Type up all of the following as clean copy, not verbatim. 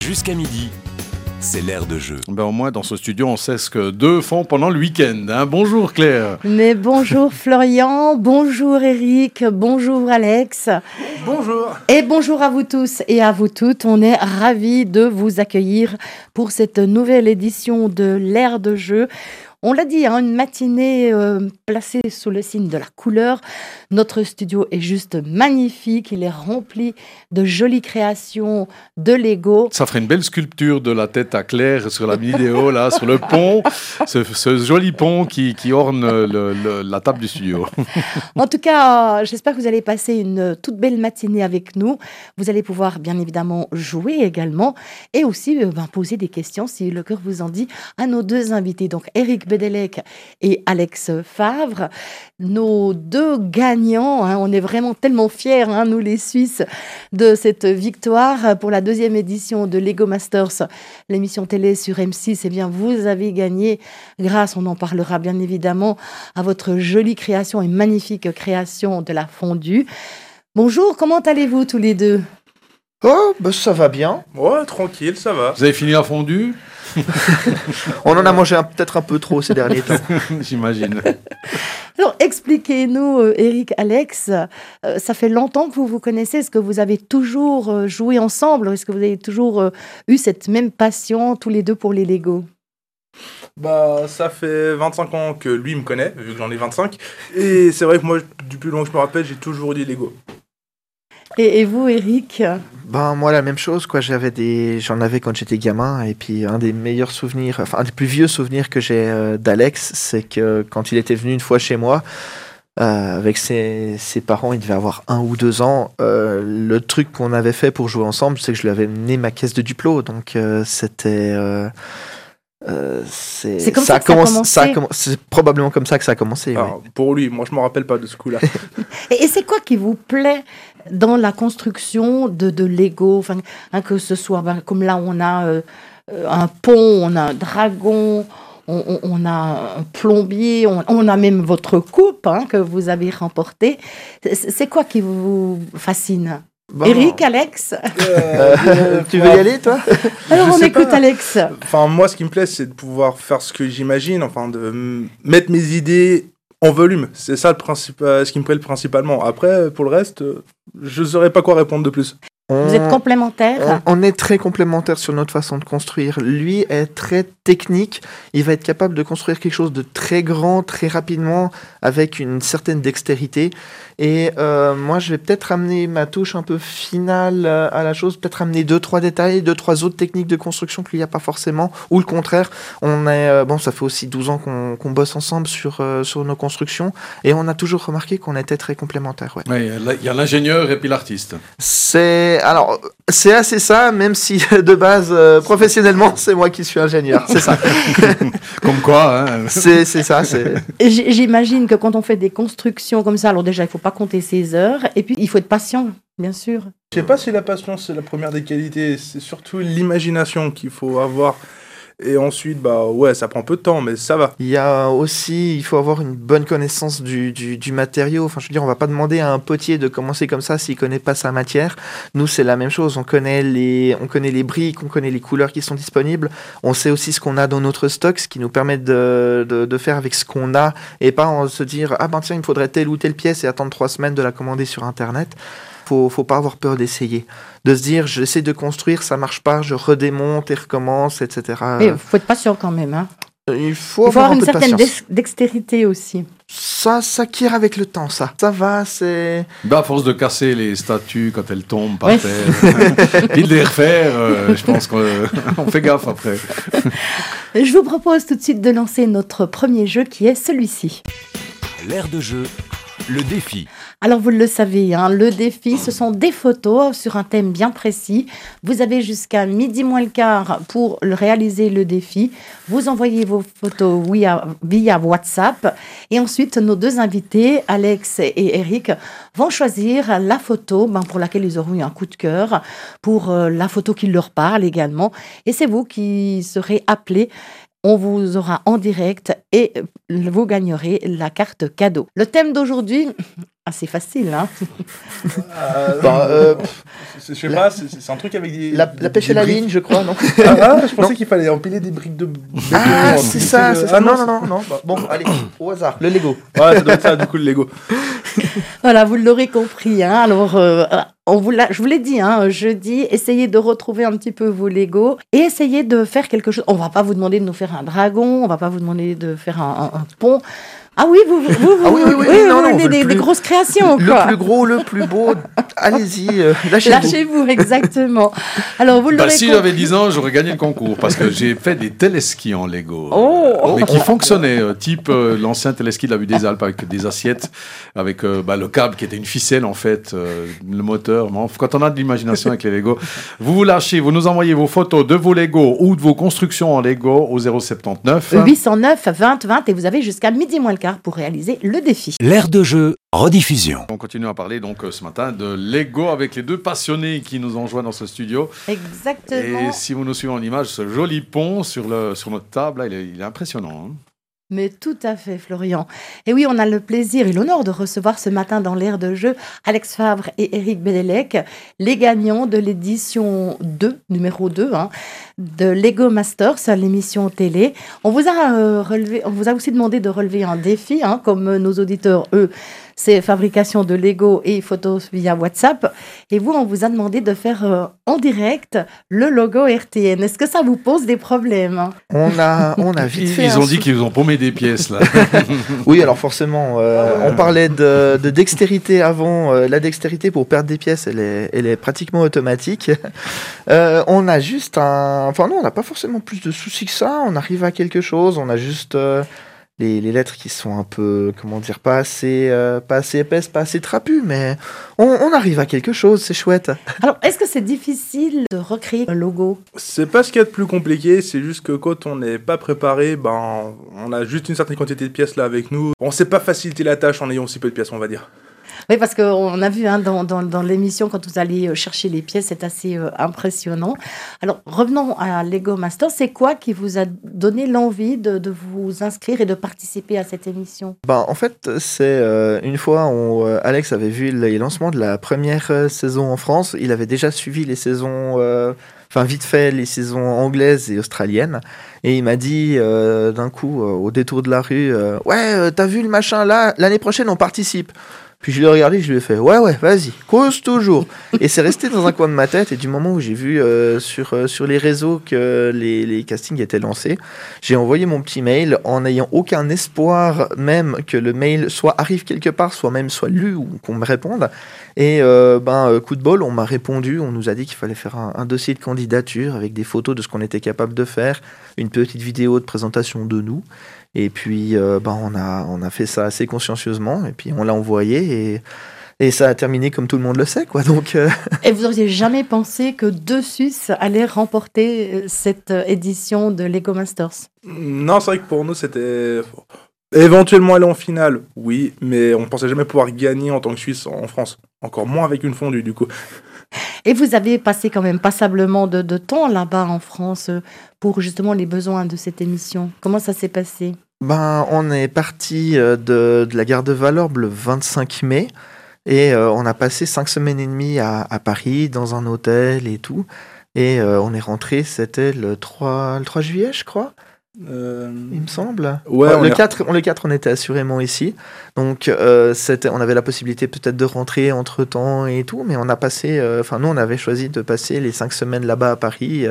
Jusqu'à midi, c'est l'heure de jeu. Au moins, dans ce studio, on sait ce que deux font pendant le week-end. Bonjour Claire. Mais bonjour Florian, bonjour Eric, bonjour Alex. Bonjour. Et bonjour à vous tous et à vous toutes. On est ravis de vous accueillir pour cette nouvelle édition de l'ère de jeu. On l'a dit, une matinée placée sous le signe de la couleur. Notre studio est juste magnifique. Il est rempli de jolies créations de Lego. Ça ferait une belle sculpture de la tête à Claire sur la vidéo, là, sur le pont. Ce joli pont qui orne la table du studio. En tout cas, j'espère que vous allez passer une toute belle matinée avec nous. Vous allez pouvoir, bien évidemment, jouer également. Et aussi poser des questions, si le cœur vous en dit, à nos deux invités. Donc, Eric Bedelec et Alex Favre, nos deux gagnants. On est vraiment tellement fiers, nous les Suisses, de cette victoire pour la deuxième édition de Lego Masters, l'émission télé sur M6. Eh bien, vous avez gagné grâce, on en parlera bien évidemment, à votre jolie création et magnifique création de la fondue. Bonjour, comment allez-vous tous les deux ? Oh, ça va bien. Ouais, tranquille, ça va. Vous avez fini la fondue ? On en a mangé peut-être un peu trop ces derniers temps. J'imagine. Alors, expliquez-nous, Eric, Alex, ça fait longtemps que vous vous connaissez. Est-ce que vous avez toujours joué ensemble ? Est-ce que vous avez toujours eu cette même passion, tous les deux, pour les Lego ? Ça fait 25 ans que lui me connaît, vu que j'en ai 25. Et c'est vrai que moi, du plus long que je me rappelle, j'ai toujours dit Lego. Et vous, Eric ? Moi, la même chose, quoi. J'en avais quand j'étais gamin. Et puis, un des meilleurs souvenirs, un des plus vieux souvenirs que j'ai d'Alex, c'est que quand il était venu une fois chez moi, avec ses parents, il devait avoir 1 ou 2 ans. Le truc qu'on avait fait pour jouer ensemble, c'est que je lui avais mené ma caisse de Duplo. Donc, c'était... c'est comme ça que ça a commencé. C'est probablement comme ça que ça a commencé. Alors, pour lui, moi je me rappelle pas de ce coup-là. Et c'est quoi qui vous plaît dans la construction de Lego, que ce soit comme là on a un pont, on a un dragon, on a un plombier, on a même votre coupe que vous avez remportée. C'est quoi qui vous fascine ? Eric, Alex, tu veux y aller, toi ? Alors on écoute Alex. Moi, ce qui me plaît, c'est de pouvoir faire ce que j'imagine, de mettre mes idées en volume. C'est ça ce qui me plaît principalement. Après, pour le reste, je ne saurais pas quoi répondre de plus. Vous êtes complémentaires ? On est très complémentaires sur notre façon de construire. Lui est très technique. Il va être capable de construire quelque chose de très grand, très rapidement, avec une certaine dextérité. Et moi, je vais peut-être amener ma touche un peu finale à la chose, peut-être amener 2-3 détails, 2-3 autres techniques de construction qu'il n'y a pas forcément, ou le contraire. Ça fait aussi 12 ans qu'on bosse ensemble sur nos constructions, et on a toujours remarqué qu'on était très complémentaires. Ouais. Oui, il y a l'ingénieur et puis l'artiste. C'est assez ça, même si de base, professionnellement, c'est moi qui suis ingénieur. C'est ça. Comme quoi, C'est ça. J'imagine que quand on fait des constructions comme ça, alors déjà, il ne faut pas compter ses heures, et puis il faut être patient, bien sûr. Je sais pas si la passion, c'est la première des qualités, c'est surtout l'imagination qu'il faut avoir. Et ensuite, ça prend peu de temps, mais ça va. Il faut avoir une bonne connaissance du matériau. On va pas demander à un potier de commencer comme ça s'il connaît pas sa matière. Nous, c'est la même chose. On connaît les briques, on connaît les couleurs qui sont disponibles. On sait aussi ce qu'on a dans notre stock, ce qui nous permet de faire avec ce qu'on a et pas se dire, il me faudrait telle ou telle pièce et attendre 3 semaines de la commander sur Internet. Faut pas avoir peur d'essayer. De se dire, j'essaie de construire, ça marche pas, je redémonte et recommence, etc. Mais il faut être patient quand même. Il faut avoir une certaine dextérité aussi. Ça s'acquiert avec le temps, ça. Ça va, c'est... À force de casser les statues quand elles tombent par terre, puis de les refaire, je pense qu'on fait gaffe après. Je vous propose tout de suite de lancer notre premier jeu qui est celui-ci. L'ère de jeu, le défi. Alors vous le savez, le défi, ce sont des photos sur un thème bien précis. Vous avez jusqu'à 12:15 pour réaliser le défi. Vous envoyez vos photos via WhatsApp. Et ensuite, nos deux invités, Alex et Eric, vont choisir la photo pour laquelle ils auront eu un coup de cœur, pour la photo qui leur parle également. Et c'est vous qui serez appelés. On vous aura en direct et vous gagnerez la carte cadeau. Le thème d'aujourd'hui, assez facile, hein. Je sais pas, c'est un truc avec des... La pêche à la ligne, je crois, non? Je pensais qu'il fallait empiler des briques de béton. Ah, c'est ça. Non. Bon, allez, au hasard, le Lego. Ouais, ça doit être ça, du coup, le Lego. Voilà, vous l'aurez compris, hein. Alors, je vous l'ai dit, hein, jeudi, essayez de retrouver un petit peu vos Lego et essayez de faire quelque chose. On va pas vous demander de nous faire un dragon, on va pas vous demander de faire un pont. Ah oui, vous voulez des grosses créations, quoi. Le plus gros, le plus beau, allez-y, lâchez-vous. Lâchez-vous, exactement. Alors, vous l'aurez Si compris. j'avais 10 ans, j'aurais gagné le concours parce que j'ai fait des téléskis en Lego. Oh. Mais qui fonctionnaient, type l'ancien téléski de la vue des Alpes avec des assiettes, avec le câble qui était une ficelle en fait, le moteur. Bon, quand on a de l'imagination avec les Lego, vous lâchez, vous nous envoyez vos photos de vos Lego ou de vos constructions en Lego au 079 809 20 20 et vous avez jusqu'à midi moins le quart pour réaliser le défi. L'air de jeu, rediffusion. On continue à parler donc ce matin de Lego avec les deux passionnés qui nous ont joints dans ce studio. Exactement. Et si vous nous suivez en image, ce joli pont sur notre table, là, il est impressionnant. Hein. Mais tout à fait, Florian. Et oui, on a le plaisir et l'honneur de recevoir ce matin dans l'air de jeu Alex Favre et Eric Bédélec, les gagnants de l'édition 2, numéro 2, hein, de Lego Masters, l'émission télé. On vous a aussi demandé de relever un défi, hein, comme nos auditeurs, eux, c'est fabrication de Lego et photos via WhatsApp. Et vous, on vous a demandé de faire en direct le logo RTN. Est-ce que ça vous pose des problèmes? On a vite fait. Ils ont dit qu'ils ont paumé des pièces là. Oui, alors forcément, on parlait de dextérité avant. La dextérité pour perdre des pièces, elle est pratiquement automatique. On a juste Enfin non, on n'a pas forcément plus de soucis que ça. On arrive à quelque chose. On a juste les lettres qui sont un peu, comment dire, pas assez épaisses, pas assez trapues, mais on arrive à quelque chose. C'est chouette. Alors, est-ce que c'est difficile de recréer un logo? C'est pas ce qu'il y a de plus compliqué, c'est juste que quand on n'est pas préparé, on a juste une certaine quantité de pièces là avec nous. On sait pas faciliter la tâche en ayant si peu de pièces, on va dire. Oui, parce qu'on a vu hein, dans l'émission, quand vous allez chercher les pièces, c'est assez impressionnant. Alors, revenons à Lego Master. C'est quoi qui vous a donné l'envie de vous inscrire et de participer à cette émission? En fait, c'est une fois où Alex avait vu les lancements de la première saison en France. Il avait déjà suivi les saisons, vite fait, les saisons anglaises et australiennes. Et il m'a dit d'un coup, au détour de la rue, t'as vu le machin là, l'année prochaine on participe. Puis je l'ai regardé, je lui ai fait ouais, vas-y, cause toujours. Et c'est resté dans un coin de ma tête. Et du moment où j'ai vu sur les réseaux que les castings étaient lancés, j'ai envoyé mon petit mail en n'ayant aucun espoir même que le mail soit arrive quelque part, soit lu ou qu'on me réponde. Et coup de bol, on m'a répondu. On nous a dit qu'il fallait faire un dossier de candidature avec des photos de ce qu'on était capable de faire, une petite vidéo de présentation de nous. Et puis, on a fait ça assez consciencieusement, et puis on l'a envoyé, et ça a terminé comme tout le monde le sait, quoi. Donc, Et vous n'auriez jamais pensé que deux Suisses allaient remporter cette édition de Lego Masters? Non, c'est vrai que pour nous, c'était... Éventuellement aller en finale, oui, mais on pensait jamais pouvoir gagner en tant que Suisse en France. Encore moins avec une fondue, du coup. Et vous avez passé quand même passablement de temps là-bas en France pour justement les besoins de cette émission. Comment ça s'est passé? On est parti de la gare de Valorbe le 25 mai et on a passé 5 semaines et demie à Paris dans un hôtel et tout. Et on est rentré, c'était le 3 juillet, je crois. Il me semble. Ouais, le 4, on était assurément ici. Donc, on avait la possibilité peut-être de rentrer entre-temps et tout, mais on a passé... nous, on avait choisi de passer les 5 semaines là-bas à Paris.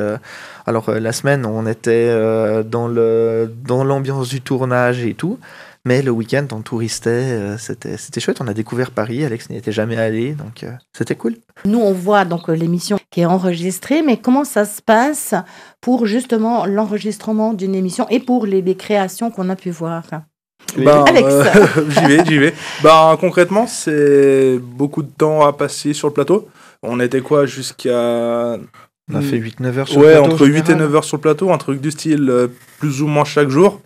La semaine, on était dans l'ambiance du tournage et tout. Mais le week-end, on touristait, c'était chouette. On a découvert Paris. Alex n'y était jamais allé, donc c'était cool. Nous, on voit donc l'émission qui est enregistrée, mais comment ça se passe pour justement l'enregistrement d'une émission et pour les créations qu'on a pu voir? Alex, j'y vais. Concrètement, c'est beaucoup de temps à passer sur le plateau. On était jusqu'à... On a fait 8-9 heures sur le plateau. Ouais, entre 8 et 9 heures sur le plateau, un truc du style plus ou moins chaque jour.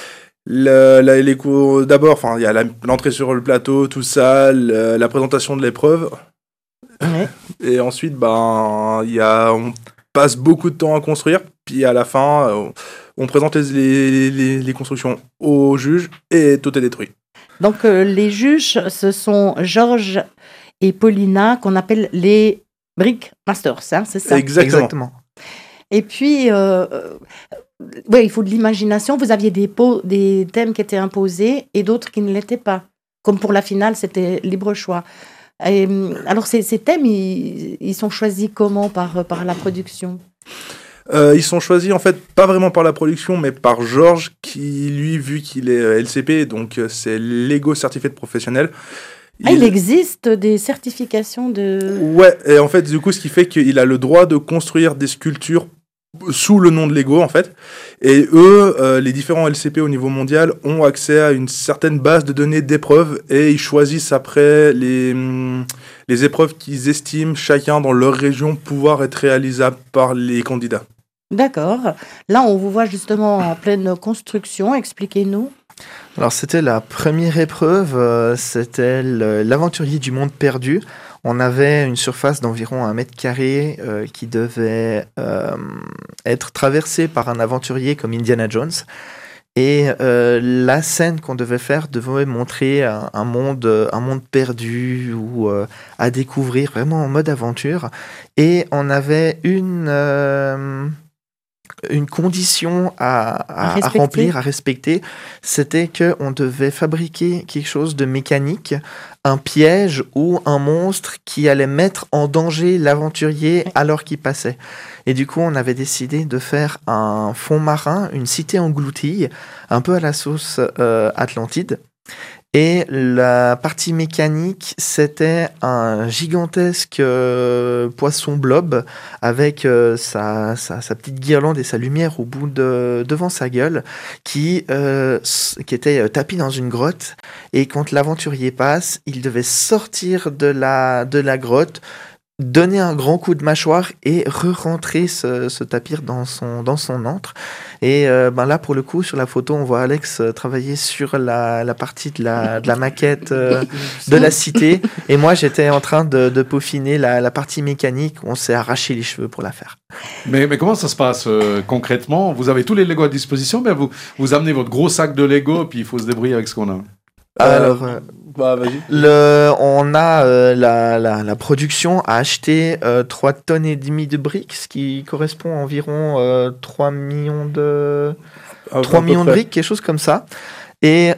Les cours, d'abord, il y a l'entrée sur le plateau, tout ça, la présentation de l'épreuve. Ouais. Et ensuite, on passe beaucoup de temps à construire. Puis à la fin, On présente les constructions au juge et tout est détruit. Donc, les juges, ce sont Georges et Paulina, qu'on appelle les Brick Masters, hein, c'est ça? Exactement. Et puis, il faut de l'imagination. Vous aviez des thèmes qui étaient imposés et d'autres qui ne l'étaient pas. Comme pour la finale, c'était libre choix. Et, alors, ces thèmes, ils sont choisis comment par la production? Ils sont choisis en fait pas vraiment par la production mais par Georges qui lui, vu qu'il est LCP, donc c'est Lego certifié de professionnel. Il existe des certifications de... Ouais, et en fait du coup ce qui fait qu'il a le droit de construire des sculptures sous le nom de Lego en fait, et eux, les différents LCP au niveau mondial ont accès à une certaine base de données d'épreuves et ils choisissent après les épreuves qu'ils estiment chacun dans leur région pouvoir être réalisables par les candidats. D'accord. Là, on vous voit justement en pleine construction. Expliquez-nous. Alors, c'était la première épreuve, c'était l'aventurier du monde perdu. On avait une surface d'environ 1 mètre carré qui devait être traversée par un aventurier comme Indiana Jones. Et la scène qu'on devait faire devait montrer un monde perdu ou à découvrir vraiment en mode aventure. Et on avait une condition à remplir, à respecter, c'était qu'on devait fabriquer quelque chose de mécanique, un piège ou un monstre qui allait mettre en danger l'aventurier alors qu'il passait. Et du coup, on avait décidé de faire un fond marin, une cité engloutie, un peu à la sauce Atlantide. Et la partie mécanique, c'était un gigantesque poisson blob avec sa petite guirlande et sa lumière au bout devant sa gueule qui était tapis dans une grotte. Et quand l'aventurier passe, il devait sortir de la grotte, donner un grand coup de mâchoire et re-rentrer ce tapir dans son antre. Et là, pour le coup, sur la photo, on voit Alex travailler sur la partie de la maquette de la cité. Et moi, j'étais en train de peaufiner la partie mécanique. On s'est arraché les cheveux pour la faire. Mais comment ça se passe concrètement? Vous avez tous les Lego à disposition, mais vous amenez votre gros sac de Lego, puis il faut se débrouiller avec ce qu'on a. Alors, vas-y. on a la production a acheté 3 tonnes et demie de briques, ce qui correspond à environ 3 millions de briques, quelque chose comme ça. Et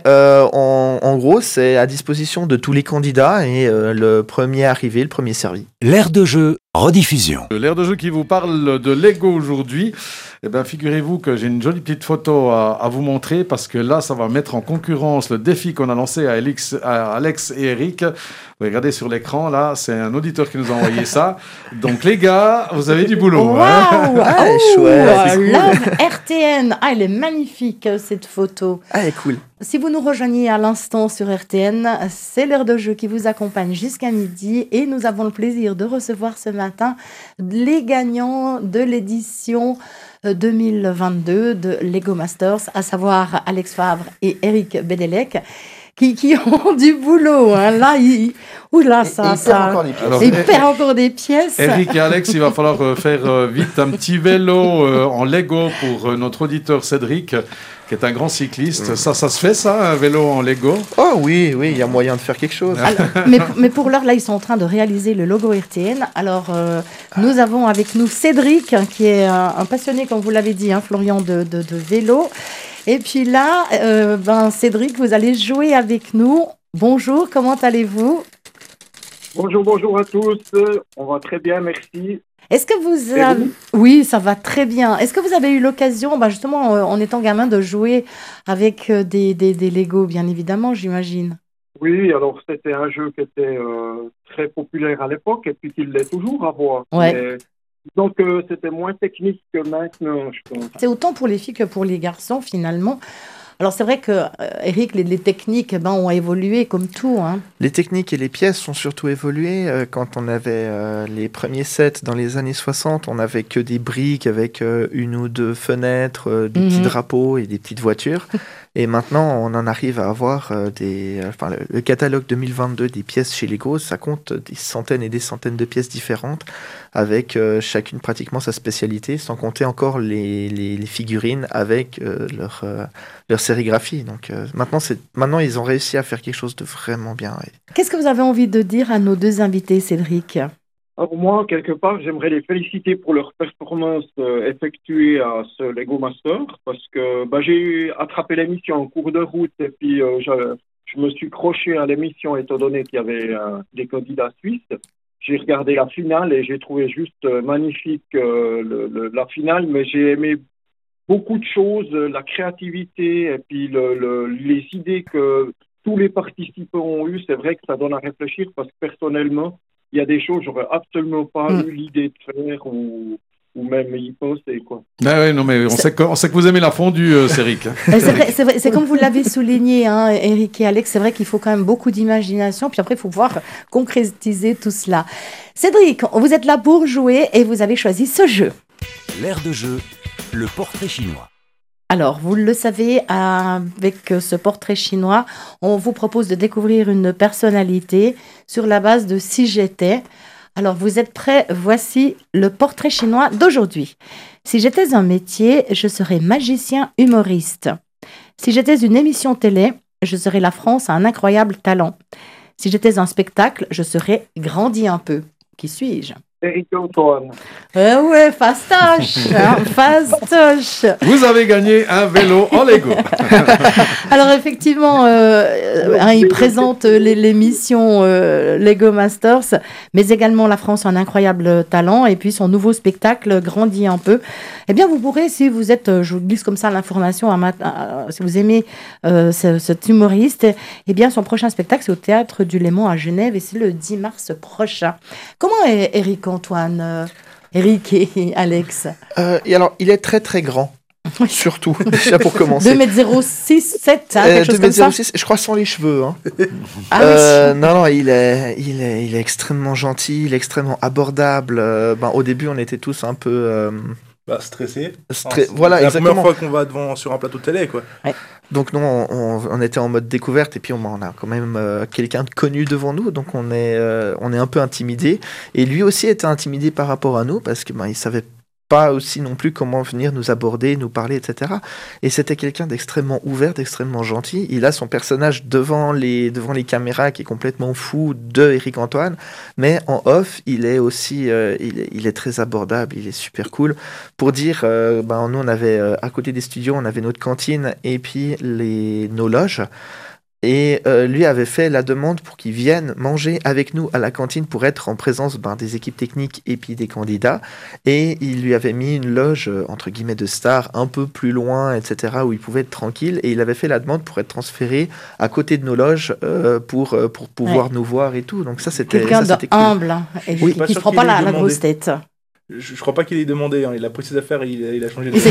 en gros, c'est à disposition de tous les candidats et le premier arrivé, le premier servi. L'aire de jeu, rediffusion. L'aire de jeu qui vous parle de Lego aujourd'hui, eh bien, figurez-vous que j'ai une jolie petite photo à vous montrer parce que là, ça va mettre en concurrence le défi qu'on a lancé à Alex et Eric. Vous regardez sur l'écran, là, c'est un auditeur qui nous a envoyé ça. Donc, les gars, vous avez du boulot. Waouh, Ah, chouette. Love RTN. Ah, elle est magnifique, cette photo. Ah, elle est cool. Si vous nous rejoignez à l'instant sur RTN, c'est l'heure de jeu qui vous accompagne jusqu'à midi et nous avons le plaisir de recevoir ce matin les gagnants de l'édition 2022 de Lego Masters, à savoir Alex Favre et Eric Bedelec, qui ont du boulot. Hein. Là, il perd encore des pièces. Eric et Alex, il va falloir faire vite un petit vélo en Lego pour notre auditeur Cédric, qui est un grand cycliste. Ça se fait ça, un vélo en Lego? Oh oui, il y a moyen de faire quelque chose. Alors, mais pour l'heure, là, ils sont en train de réaliser le logo RTN. Alors, nous avons avec nous Cédric, qui est un passionné, comme vous l'avez dit, hein, Florian, de vélo. Et puis là, Cédric, vous allez jouer avec nous. Bonjour, comment allez-vous? Bonjour à tous. On va très bien, merci. Est-ce que vous avez... Oui, ça va très bien. Est-ce que vous avez eu l'occasion, justement, en étant gamin, de jouer avec des Lego, bien évidemment, j'imagine? Oui, alors c'était un jeu qui était très populaire à l'époque et puis qui l'est toujours à voir. Ouais. Donc c'était moins technique que maintenant, je pense. C'est autant pour les filles que pour les garçons, finalement. Alors c'est vrai que, Eric, les techniques ont évolué comme tout. Hein. Les techniques et les pièces ont surtout évolué. Quand on avait les premiers sets dans les années 60, on n'avait que des briques avec une ou deux fenêtres, des petits drapeaux et des petites voitures. Et maintenant, on en arrive à avoir le catalogue 2022 des pièces chez Lego, ça compte des centaines et des centaines de pièces différentes, avec chacune pratiquement sa spécialité, sans compter encore les figurines avec leur sérigraphie. Donc maintenant, ils ont réussi à faire quelque chose de vraiment bien. Ouais. Qu'est-ce que vous avez envie de dire à nos deux invités, Cédric ? Alors moi, quelque part, j'aimerais les féliciter pour leur performance effectuée à ce Lego Master, parce que j'ai attrapé l'émission en cours de route et puis je me suis croché à l'émission étant donné qu'il y avait des candidats suisses. J'ai regardé la finale et j'ai trouvé juste magnifique la finale, mais j'ai aimé beaucoup de choses, la créativité et puis les idées que tous les participants ont eues. C'est vrai que ça donne à réfléchir parce que personnellement, il y a des choses que j'aurais absolument pas eu l'idée de faire ou même y penser, quoi. Ah ouais, non, mais on sait que vous aimez la fondue, Cédric. C'est vrai, c'est comme vous l'avez souligné, hein, Eric et Alex, c'est vrai qu'il faut quand même beaucoup d'imagination, puis après, il faut pouvoir concrétiser tout cela. Cédric, vous êtes là pour jouer et vous avez choisi ce jeu. L'aire de jeu, le portrait chinois. Alors, vous le savez, avec ce portrait chinois, on vous propose de découvrir une personnalité sur la base de Si j'étais. Alors, vous êtes prêts? Voici le portrait chinois d'aujourd'hui. Si j'étais un métier, je serais magicien humoriste. Si j'étais une émission télé, je serais La France a un incroyable talent. Si j'étais un spectacle, je serais Grandi un peu. Qui suis-je? Eric Antoine. Ouais, fastoche, hein, fastoche. Vous avez gagné un vélo en Lego. Alors effectivement, il présente l'émission Lego Masters, mais également La France a un incroyable talent, et puis son nouveau spectacle Grandit un peu. Eh bien, vous pourrez, si vous êtes, je vous glisse comme ça l'information, si vous aimez cet humoriste, eh bien, son prochain spectacle, c'est au Théâtre du Léman à Genève, et c'est le 10 mars prochain. Comment est Eric Antoine, Eric et Alex? Et alors, il est très très grand. Surtout, déjà pour commencer. 2,06 m, 7, quelque chose comme ça. 2,06 m, je crois sans les cheveux. Hein. Oui. Non, il est extrêmement gentil, il est extrêmement abordable. Au début, on était tous un peu... stressé. Voilà, c'est la exactement. première fois qu'on va sur un plateau de télé, quoi. Ouais. Donc nous, on était en mode découverte et puis on a quand même quelqu'un de connu devant nous, donc on est un peu intimidé. Et lui aussi était intimidé par rapport à nous parce que il savait pas aussi non plus comment venir nous aborder, nous parler, etc. Et c'était quelqu'un d'extrêmement ouvert, d'extrêmement gentil. Il a son personnage devant les caméras qui est complètement fou de Eric Antoine, mais en off, il est aussi, il est très abordable, il est super cool. Pour dire, nous on avait à côté des studios, on avait notre cantine et puis nos loges. Et lui avait fait la demande pour qu'il vienne manger avec nous à la cantine pour être en présence des équipes techniques et puis des candidats. Et il lui avait mis une loge, entre guillemets, de star un peu plus loin, etc., où il pouvait être tranquille. Et il avait fait la demande pour être transféré à côté de nos loges pour pouvoir nous voir et tout. Donc ça, c'était quelqu'un cool. d'humble, hein, et qui ne prend pas la grosse tête. Je crois pas qu'il ait demandé, hein. Il a pris ses affaires et il a changé de...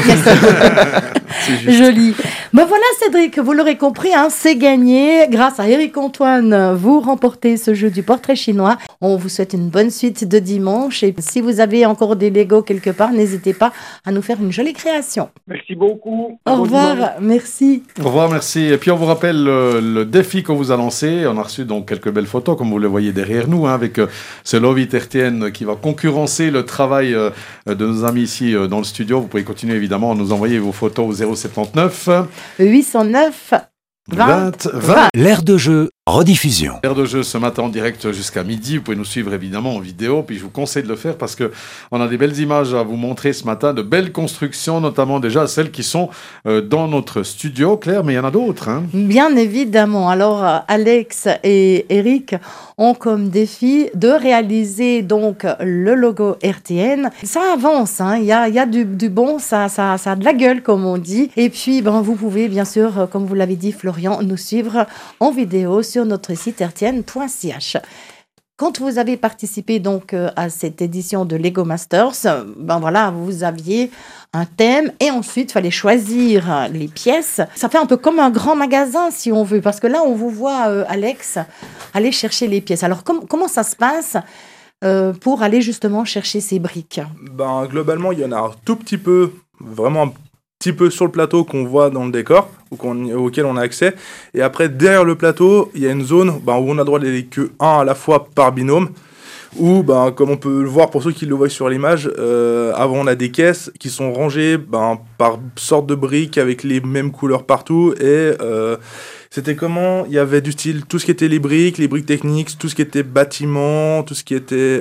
C'est joli. Voilà, Cédric, vous l'aurez compris, hein, c'est gagné. Grâce à Eric Antoine, vous remportez ce jeu du portrait chinois. On vous souhaite une bonne suite de dimanche. Et si vous avez encore des Lego quelque part, n'hésitez pas à nous faire une jolie création. Merci beaucoup. Au revoir, merci. Au revoir, merci. Et puis on vous rappelle le défi qu'on vous a lancé. On a reçu donc quelques belles photos, comme vous le voyez derrière nous, hein, avec ce Lovit RTN qui va concurrencer le travail de nos amis ici dans le studio. Vous pouvez continuer évidemment à nous envoyer vos photos au 079 809 20. L'aire de jeu, rediffusion. L'aire de jeu ce matin en direct jusqu'à midi. Vous pouvez nous suivre évidemment en vidéo. Puis je vous conseille de le faire parce qu'on a des belles images à vous montrer ce matin, de belles constructions, notamment déjà celles qui sont dans notre studio, Claire, mais il y en a d'autres. Hein. Bien évidemment. Alors Alex et Eric ont comme défi de réaliser donc le logo RTN. Ça avance, hein. Il y a du bon, ça a de la gueule comme on dit. Et puis vous pouvez bien sûr, comme vous l'avez dit Florian, nous suivre en vidéo sur notre site rtn.ch. Quand vous avez participé donc à cette édition de Lego Masters, vous aviez un thème et ensuite il fallait choisir les pièces. Ça fait un peu comme un grand magasin si on veut, parce que là on vous voit Alex aller chercher les pièces. Alors comment ça se passe pour aller justement chercher ces briques? Globalement, il y en a un tout petit peu, vraiment un petit peu sur le plateau qu'on voit dans le décor, auquel on a accès. Et après, derrière le plateau, il y a une zone où on a droit d'aller que un à la fois par binôme. où, comme on peut le voir pour ceux qui le voient sur l'image, avant on a des caisses qui sont rangées par sorte de briques avec les mêmes couleurs partout, et c'était comment? Il y avait du style tout ce qui était les briques techniques, tout ce qui était bâtiment, tout ce qui était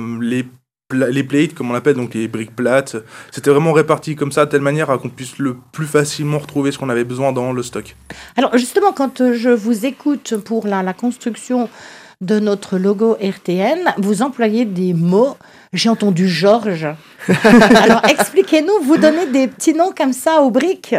les plates, comme on l'appelle, donc les briques plates. C'était vraiment réparti comme ça, de telle manière à qu'on puisse le plus facilement retrouver ce qu'on avait besoin dans le stock. Alors justement, quand je vous écoute pour la construction de notre logo RTN, vous employez des mots. J'ai entendu Georges. Alors expliquez-nous, vous donnez des petits noms comme ça aux briques.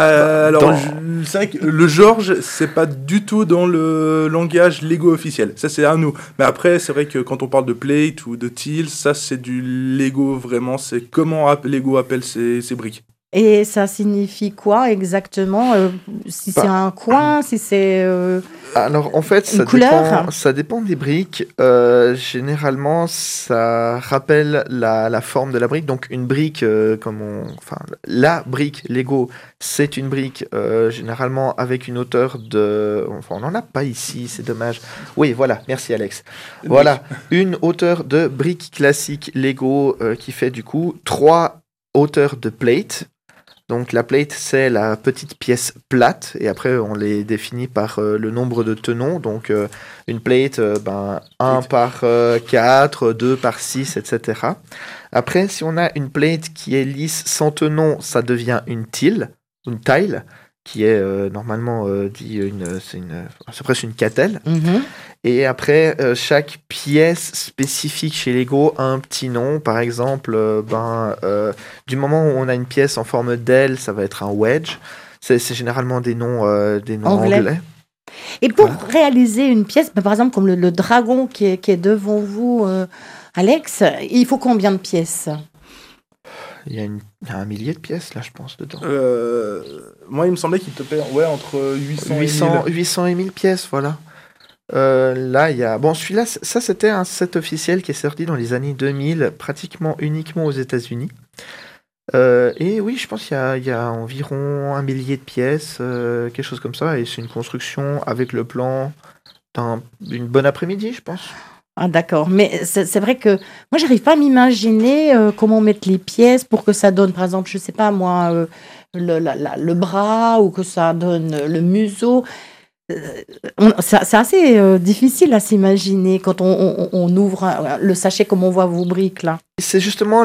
C'est vrai que le Georges, c'est pas du tout dans le langage Lego officiel. Ça, c'est à nous. Mais après, c'est vrai que quand on parle de plate ou de tiles, ça, c'est du Lego vraiment. C'est comment Lego appelle ses briques. Et ça signifie quoi exactement? Si c'est un coin, si c'est Alors en fait, ça dépend des briques. Généralement, ça rappelle la forme de la brique. Donc une brique, la brique Lego, c'est une brique généralement avec une hauteur de... Enfin, on n'en a pas ici, c'est dommage. Oui, voilà, merci Alex. Voilà, une hauteur de brique classique Lego qui fait du coup 3 hauteurs de plate. Donc la plate, c'est la petite pièce plate, et après on les définit par le nombre de tenons. Donc une plate, 1 par 4, 2 par 6, etc. Après, si on a une plate qui est lisse sans tenon, ça devient une tile, qui est normalement c'est presque une catelle. Mhm. Et après, chaque pièce spécifique chez Lego a un petit nom. Par exemple, du moment où on a une pièce en forme d'aile, ça va être un wedge. C'est généralement des noms anglais. Et pour réaliser une pièce, par exemple comme le dragon qui est devant vous, Alex, il faut combien de pièces? Il y a un millier de pièces, là, je pense, dedans. Moi, il me semblait qu'il te paie entre 800 et 1000 pièces, voilà. Là, il y a... Bon, celui-là, ça, c'était un set officiel qui est sorti dans les années 2000, pratiquement uniquement aux États-Unis. Et oui, je pense qu'il y a environ un millier de pièces, quelque chose comme ça. Et c'est une construction avec le plan d'une bonne après-midi, je pense. Ah d'accord, mais c'est vrai que moi j'arrive pas à m'imaginer comment mettre les pièces pour que ça donne, par exemple, je sais pas moi, le bras, ou que ça donne le museau. C'est assez difficile à s'imaginer quand on ouvre le sachet comme on voit vos briques là. C'est justement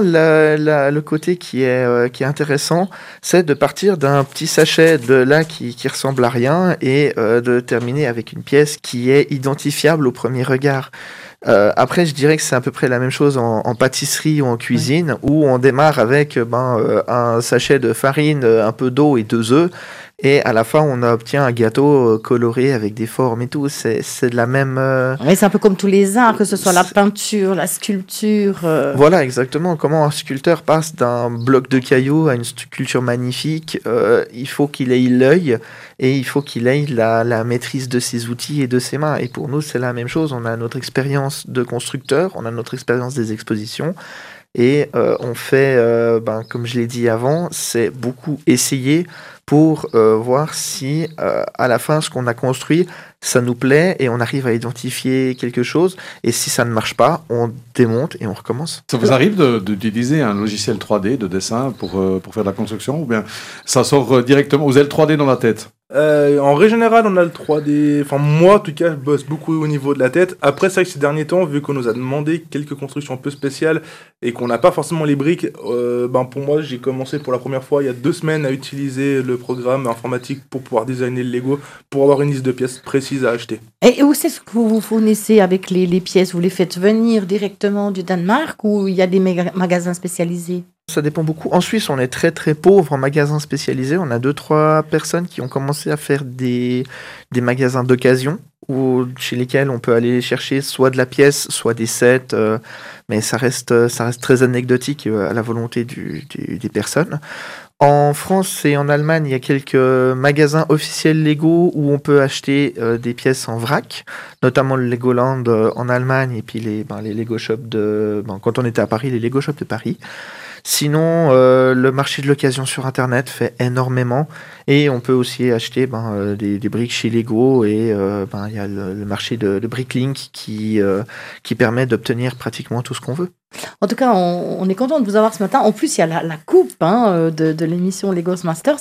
le côté qui est intéressant, c'est de partir d'un petit sachet qui ressemble à rien, et de terminer avec une pièce qui est identifiable au premier regard. Après, je dirais que c'est à peu près la même chose en pâtisserie ou en cuisine, où on démarre avec un sachet de farine, un peu d'eau et 2 œufs, et à la fin on obtient un gâteau coloré avec des formes et tout. C'est de la même... Oui, c'est un peu comme tous les arts, que ce soit la peinture, la sculpture. Voilà, exactement. Comment un sculpteur passe d'un bloc de cailloux à une sculpture magnifique, il faut qu'il ait l'œil, et il faut qu'il ait la maîtrise de ses outils et de ses mains. Et pour nous, c'est la même chose. On a notre expérience de constructeur, on a notre expérience des expositions, et on fait, comme je l'ai dit avant, c'est beaucoup essayer pour voir si à la fin ce qu'on a construit, ça nous plaît et on arrive à identifier quelque chose. Et si ça ne marche pas, on démonte et on recommence. Ça vous arrive d'utiliser un logiciel 3D de dessin pour faire de la construction, ou bien ça sort directement, vous avez le 3D dans la tête? En règle générale, on a le 3D. Enfin, moi, en tout cas, je bosse beaucoup au niveau de la tête. Après, c'est vrai que ces derniers temps, vu qu'on nous a demandé quelques constructions un peu spéciales et qu'on n'a pas forcément les briques, pour moi, j'ai commencé pour la première fois il y a 2 semaines à utiliser le programme informatique pour pouvoir designer le Lego, pour avoir une liste de pièces précises à acheter. Et où c'est ce que vous fournissez avec les pièces? Vous les faites venir directement du Danemark, ou il y a des magasins spécialisés? Ça dépend beaucoup. En Suisse, on est très très pauvre en magasins spécialisés. On a 2-3 personnes qui ont commencé à faire des magasins d'occasion, chez lesquels on peut aller chercher soit de la pièce, soit des sets, mais ça reste très anecdotique à la volonté des personnes. En France et en Allemagne, il y a quelques magasins officiels Lego où on peut acheter des pièces en vrac, notamment le Legoland en Allemagne, et puis les Lego Shops quand on était à Paris, les Lego Shops de Paris. Sinon, le marché de l'occasion sur Internet fait énormément. Et on peut aussi acheter des briques chez Lego. Et il y a le marché de Bricklink qui permet d'obtenir pratiquement tout ce qu'on veut. En tout cas, on est content de vous avoir ce matin. En plus, il y a la coupe de l'émission Lego Masters.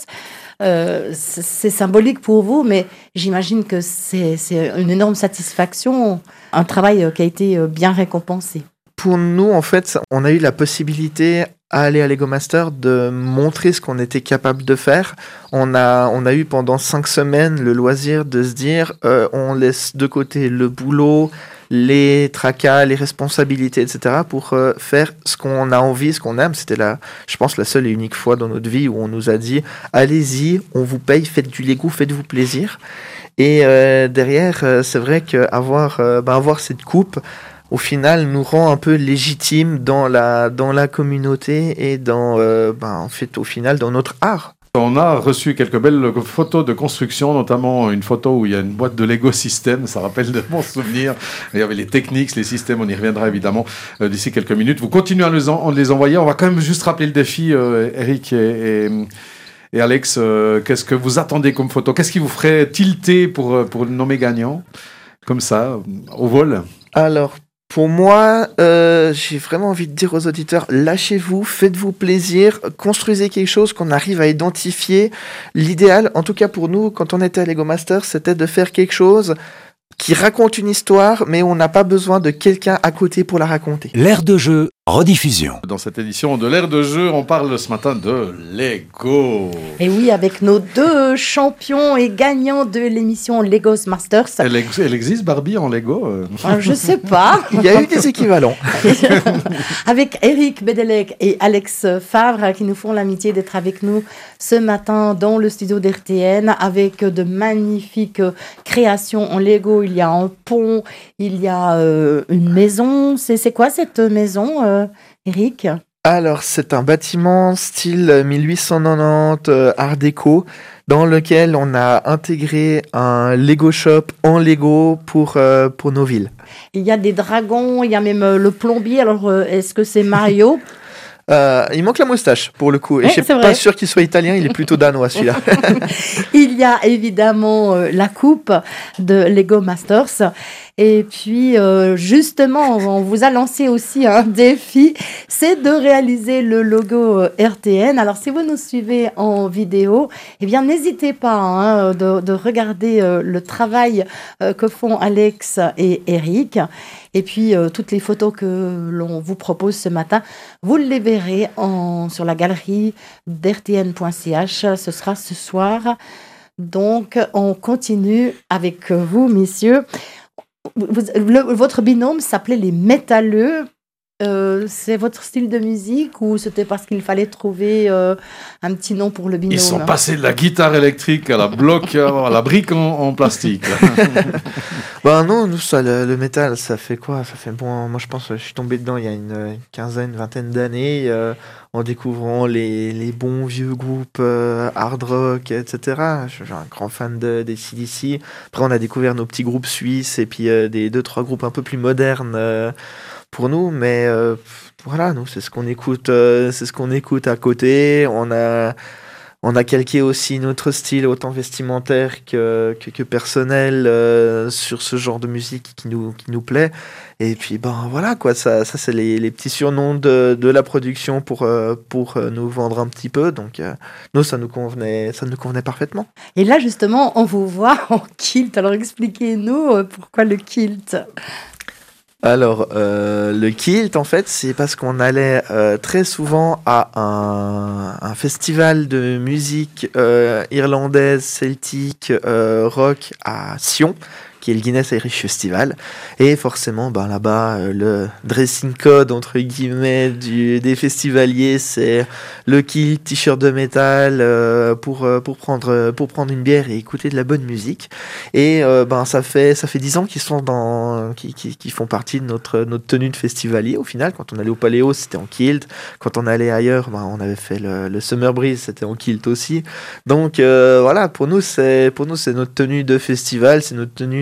C'est symbolique pour vous, mais j'imagine que c'est une énorme satisfaction, un travail qui a été bien récompensé. Pour nous, en fait, on a eu la possibilité à aller à Lego Master de montrer ce qu'on était capable de faire. On a eu pendant 5 semaines le loisir de se dire on laisse de côté le boulot, les tracas, les responsabilités, etc. pour faire ce qu'on a envie, ce qu'on aime. C'était je pense, la seule et unique fois dans notre vie où on nous a dit allez-y, on vous paye, faites du Lego, faites-vous plaisir. Et derrière, c'est vrai qu'avoir avoir cette coupe, au final, nous rend un peu légitimes dans la communauté et en fait, au final, dans notre art. On a reçu quelques belles photos de construction, notamment une photo où il y a une boîte de Lego System, ça rappelle de bons souvenirs. Il y avait les techniques, les systèmes, on y reviendra évidemment d'ici quelques minutes. Vous continuez à les envoyer. On va quand même juste rappeler le défi, Eric et Alex. Qu'est-ce que vous attendez comme photo? Qu'est-ce qui vous ferait tilter pour le nommer gagnant, comme ça, au vol? Alors, pour moi, j'ai vraiment envie de dire aux auditeurs, lâchez-vous, faites-vous plaisir, construisez quelque chose qu'on arrive à identifier. L'idéal, en tout cas pour nous, quand on était à Lego Masters, c'était de faire quelque chose qui raconte une histoire, mais on n'a pas besoin de quelqu'un à côté pour la raconter. L'aire de jeu, rediffusion. Dans cette édition de l'aire de jeu, on parle ce matin de Lego. Et oui, avec nos 2 champions et gagnants de l'émission Lego Masters. Elle existe, Barbie, en Lego Je sais pas. Il y a eu des équivalents. Avec Eric Bedelec et Alex Favre qui nous font l'amitié d'être avec nous ce matin dans le studio d'RTN avec de magnifiques créations en Lego. Il y a un pont, il y a une maison. C'est quoi cette maison, Eric? Alors, c'est un bâtiment style 1890 Art déco dans lequel on a intégré un Lego Shop en Lego pour nos villes. Il y a des dragons, il y a même le plombier. Alors, est-ce que c'est Mario? Il manque la moustache pour le coup. Et Oui, je suis pas sûr qu'il soit italien, il est plutôt danois celui-là. Il y a évidemment la coupe de Lego Masters. Et puis, justement, on vous a lancé aussi un défi, c'est de réaliser le logo RTN. Alors, si vous nous suivez en vidéo, eh bien, n'hésitez pas de regarder le travail que font Alex et Eric. Et puis, toutes les photos que l'on vous propose ce matin, vous les verrez sur la galerie d'rtn.ch. Ce sera ce soir. Donc, on continue avec vous, messieurs. Votre binôme s'appelait les Métalleux. C'est votre style de musique ou c'était parce qu'il fallait trouver un petit nom pour le binôme? Ils sont passés de la guitare électrique à la brique en plastique. Non, nous, ça, le métal, ça fait quoi? Ça fait moi je pense que je suis tombé dedans il y a une vingtaine d'années en découvrant les bons vieux groupes hard rock, etc. Je suis un grand fan des AC/DC. Après, on a découvert nos petits groupes suisses et puis des 2-3 groupes un peu plus modernes pour nous, mais voilà, nous, c'est ce qu'on écoute à côté. On a calqué aussi notre style, autant vestimentaire que personnel, sur ce genre de musique qui nous plaît. Et puis, voilà, quoi, ça c'est les petits surnoms de la production pour nous vendre un petit peu. Donc, nous, ça nous convenait parfaitement. Et là, justement, on vous voit en kilt. Alors, expliquez-nous pourquoi le kilt? Alors, le kilt, en fait, c'est parce qu'on allait très souvent à un festival de musique irlandaise, celtique, rock à Sion, qui est le Guinness Irish Festival. Et forcément, là-bas, le dressing code, entre guillemets, des festivaliers, c'est le kilt, t-shirt de métal, pour prendre une bière et écouter de la bonne musique. Et ça fait 10 ans qu'ils sont qui font partie de notre tenue de festivalier. Au final, quand on allait au Paléo, c'était en kilt. Quand on allait ailleurs, on avait fait le Summer Breeze, c'était en kilt aussi. Donc voilà, pour nous, c'est notre tenue de festival, c'est notre tenue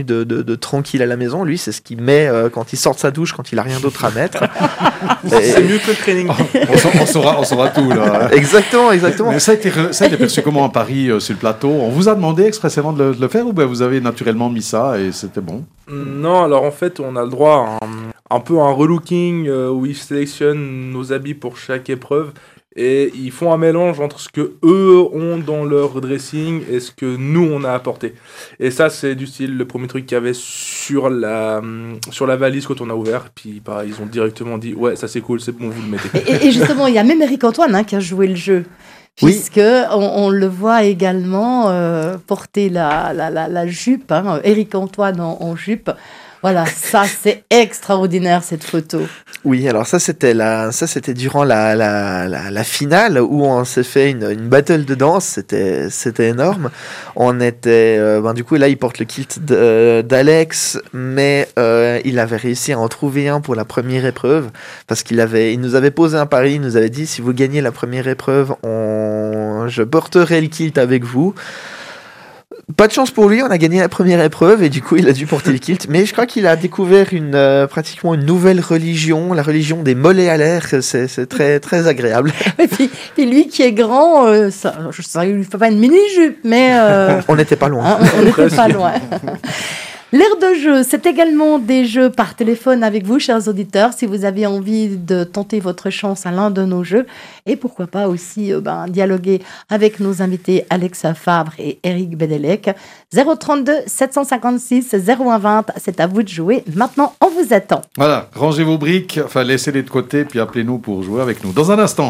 de tranquille à la maison. Lui, c'est ce qu'il met quand il sort de sa douche, quand il a rien d'autre à mettre. C'est mieux que le training. On saura tout, là. Exactement. Mais ça a été perçu comment à Paris, sur le plateau? On vous a demandé expressément de le faire ou bien vous avez naturellement mis ça et c'était bon? Non, alors en fait, on a le droit à un peu un relooking où ils sélectionnent nos habits pour chaque épreuve et ils font un mélange entre ce que eux ont dans leur dressing et ce que nous on a apporté. Et ça, c'est du style le premier truc qu'il y avait sur la valise quand on a ouvert. Puis pareil, ils ont directement dit ouais, ça c'est cool, c'est bon, vous le mettez. Et justement, il y a même Eric Antoine qui a joué le jeu. Puisque on le voit également porter la jupe, Eric Antoine en jupe. Voilà, ça c'est extraordinaire cette photo. Oui, alors ça c'était durant la finale où on s'est fait une battle de danse, c'était énorme. On était du coup là il porte le kilt d'Alex, mais il avait réussi à en trouver un pour la première épreuve parce il nous avait posé un pari, il nous avait dit si vous gagnez la première épreuve, je porterai le kilt avec vous. Pas de chance pour lui, on a gagné la première épreuve et du coup il a dû porter le kilt. Mais je crois qu'il a découvert pratiquement une nouvelle religion, la religion des mollets à l'air. C'est très, très agréable. Et puis lui qui est grand, ça lui fait pas une mini-jupe, mais... On n'était pas loin. On n'était pas loin. L'air de jeu, c'est également des jeux par téléphone avec vous, chers auditeurs, si vous avez envie de tenter votre chance à l'un de nos jeux. Et pourquoi pas aussi dialoguer avec nos invités Alexa Fabre et Eric Bedelec. 032 756 0120, c'est à vous de jouer. Maintenant, on vous attend. Voilà, rangez vos briques, laissez-les de côté, puis appelez-nous pour jouer avec nous. Dans un instant.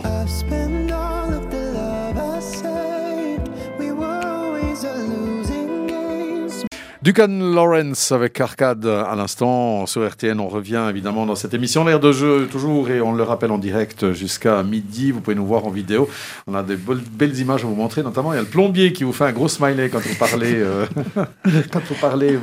Duncan Lawrence avec Arcade à l'instant sur RTN. On revient évidemment dans cette émission L'air de jeu toujours et on le rappelle en direct jusqu'à midi. Vous pouvez nous voir en vidéo. On a des belles images à vous montrer. Notamment, il y a le plombier qui vous fait un gros smiley quand vous parlez,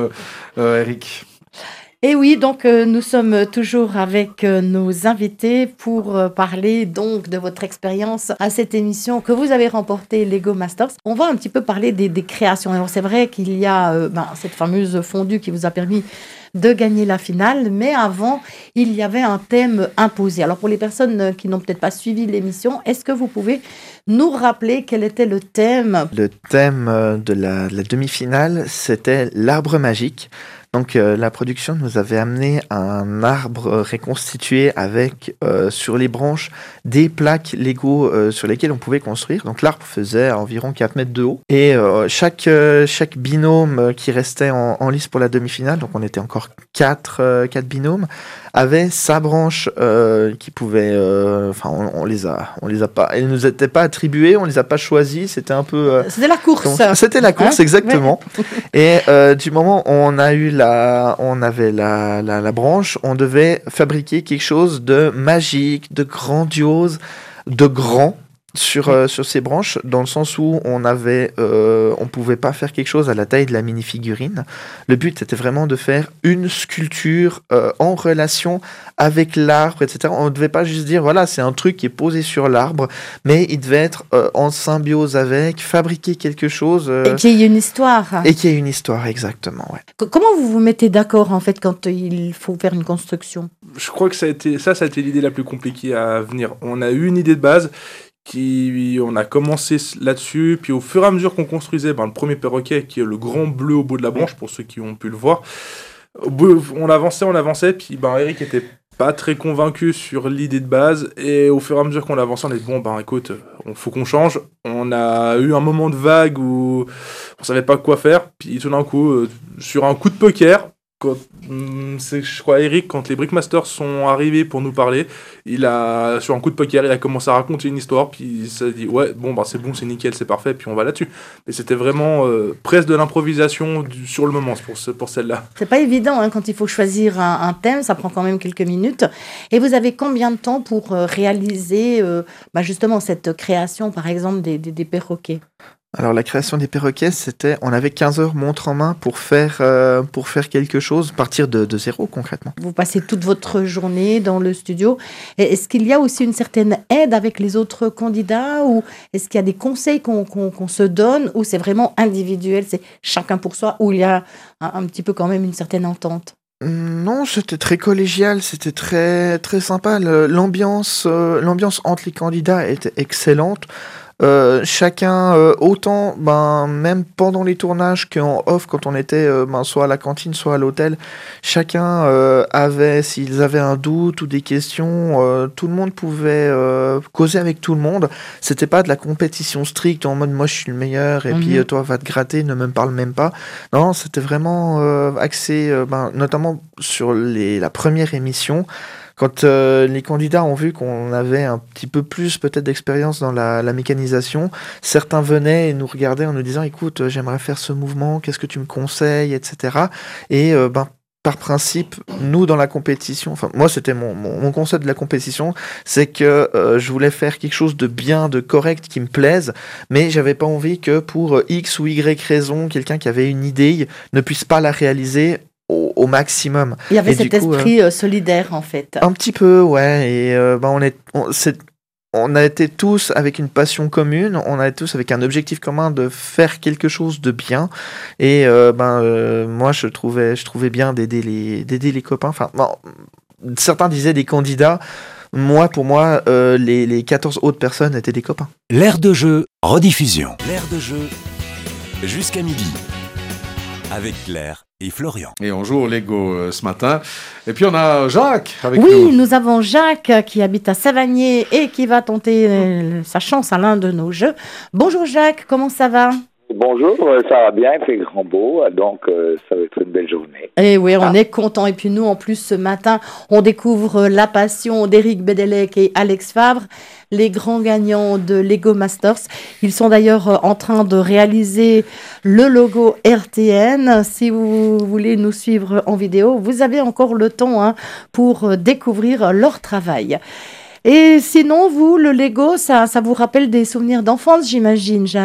Eric. Et oui, donc nous sommes toujours avec nos invités pour parler donc de votre expérience à cette émission que vous avez remportée Lego Masters. On va un petit peu parler des créations. Alors c'est vrai qu'il y a cette fameuse fondue qui vous a permis de gagner la finale, mais avant, il y avait un thème imposé. Alors pour les personnes qui n'ont peut-être pas suivi l'émission, est-ce que vous pouvez nous rappeler quel était le thème? Le thème de la demi-finale, c'était l'arbre magique. Donc la production nous avait amené un arbre reconstitué avec sur les branches des plaques Lego sur lesquelles on pouvait construire. Donc l'arbre faisait environ 4 mètres de haut. Et chaque binôme qui restait en lice pour la demi-finale, donc on était encore 4 binômes, avait sa branche qui pouvait... on les a pas... Elles ne nous étaient pas attribuées, on les a pas choisies, c'était un peu... C'était la course. C'était la course, exactement. Ouais. Et du moment où on avait la branche, on devait fabriquer quelque chose de magique, de grandiose, de grand sur ces branches, dans le sens où on pouvait pas faire quelque chose à la taille de la mini-figurine. Le but c'était vraiment de faire une sculpture en relation avec l'arbre, etc. On ne devait pas juste dire voilà, c'est un truc qui est posé sur l'arbre, mais il devait être en symbiose avec, fabriquer quelque chose et qu'il y ait une histoire. Et qu'il y ait une histoire, exactement. Ouais. Comment vous vous mettez d'accord en fait quand il faut faire une construction? Je crois que ça a été l'idée la plus compliquée à venir. On a eu une idée de base. On a commencé là-dessus, puis au fur et à mesure qu'on construisait le premier perroquet, qui est le grand bleu au bout de la branche, pour ceux qui ont pu le voir, on avançait, puis Eric était pas très convaincu sur l'idée de base, et au fur et à mesure qu'on avançait, on a dit écoute, faut qu'on change. On a eu un moment de vague où on savait pas quoi faire, puis tout d'un coup, sur un coup de poker, je crois Eric, quand les Brickmasters sont arrivés pour nous parler, sur un coup de poker, il a commencé à raconter une histoire, puis il s'est dit c'est bon, c'est nickel, c'est parfait, puis on va là-dessus. Mais c'était vraiment presque de l'improvisation sur le moment pour celle-là. C'est pas évident quand il faut choisir un thème, ça prend quand même quelques minutes. Et vous avez combien de temps pour réaliser justement cette création, par exemple des perroquets? Alors la création des perroquets, on avait 15 heures montre en main pour faire quelque chose, partir de zéro concrètement. Vous passez toute votre journée dans le studio. Et est-ce qu'il y a aussi une certaine aide avec les autres candidats ou est-ce qu'il y a des conseils qu'on se donne ou c'est vraiment individuel, c'est chacun pour soi ou il y a un petit peu quand même une certaine entente? Non, c'était très collégial, c'était très très sympa. L'ambiance entre les candidats était excellente. Chacun, autant même pendant les tournages qu'en off, quand on était soit à la cantine, soit à l'hôtel, chacun s'ils avaient un doute ou des questions, tout le monde pouvait causer avec tout le monde. C'était pas de la compétition stricte en mode moi je suis le meilleur et puis toi va te gratter, ne me parle même pas. Non, c'était vraiment axé, notamment sur la première émission. Quand les candidats ont vu qu'on avait un petit peu plus peut-être d'expérience dans la mécanisation, certains venaient et nous regardaient en nous disant « Écoute, j'aimerais faire ce mouvement, qu'est-ce que tu me conseilles ?» etc. Et par principe, nous dans la compétition, enfin moi c'était mon concept de la compétition, c'est que je voulais faire quelque chose de bien, de correct, qui me plaise, mais j'avais pas envie que pour X ou Y raison, quelqu'un qui avait une idée ne puisse pas la réaliser au maximum. Il y avait cet esprit solidaire en fait. Un petit peu, ouais. Et on a été tous avec une passion commune, on a été tous avec un objectif commun de faire quelque chose de bien. Et moi, je trouvais bien d'aider les copains. Enfin, certains disaient des candidats. Pour moi, les 14 autres personnes étaient des copains. L'air de jeu, rediffusion. L'air de jeu, jusqu'à midi. Avec Claire et Florian. Et on joue au Lego ce matin. Et puis on a Jacques avec nous. Oui, nous avons Jacques qui habite à Savagnier et qui va tenter sa chance à l'un de nos jeux. Bonjour Jacques, comment ça va ? Bonjour, ça va bien, il fait grand beau, donc ça va être une belle journée. Et oui, on est content. Et puis nous, en plus, ce matin, on découvre la passion d'Éric Bedelec et Alex Fabre, les grands gagnants de Lego Masters. Ils sont d'ailleurs en train de réaliser le logo RTN. Si vous voulez nous suivre en vidéo, vous avez encore le temps pour découvrir leur travail. Et sinon, vous, le Lego, ça vous rappelle des souvenirs d'enfance, j'imagine, Jacques ?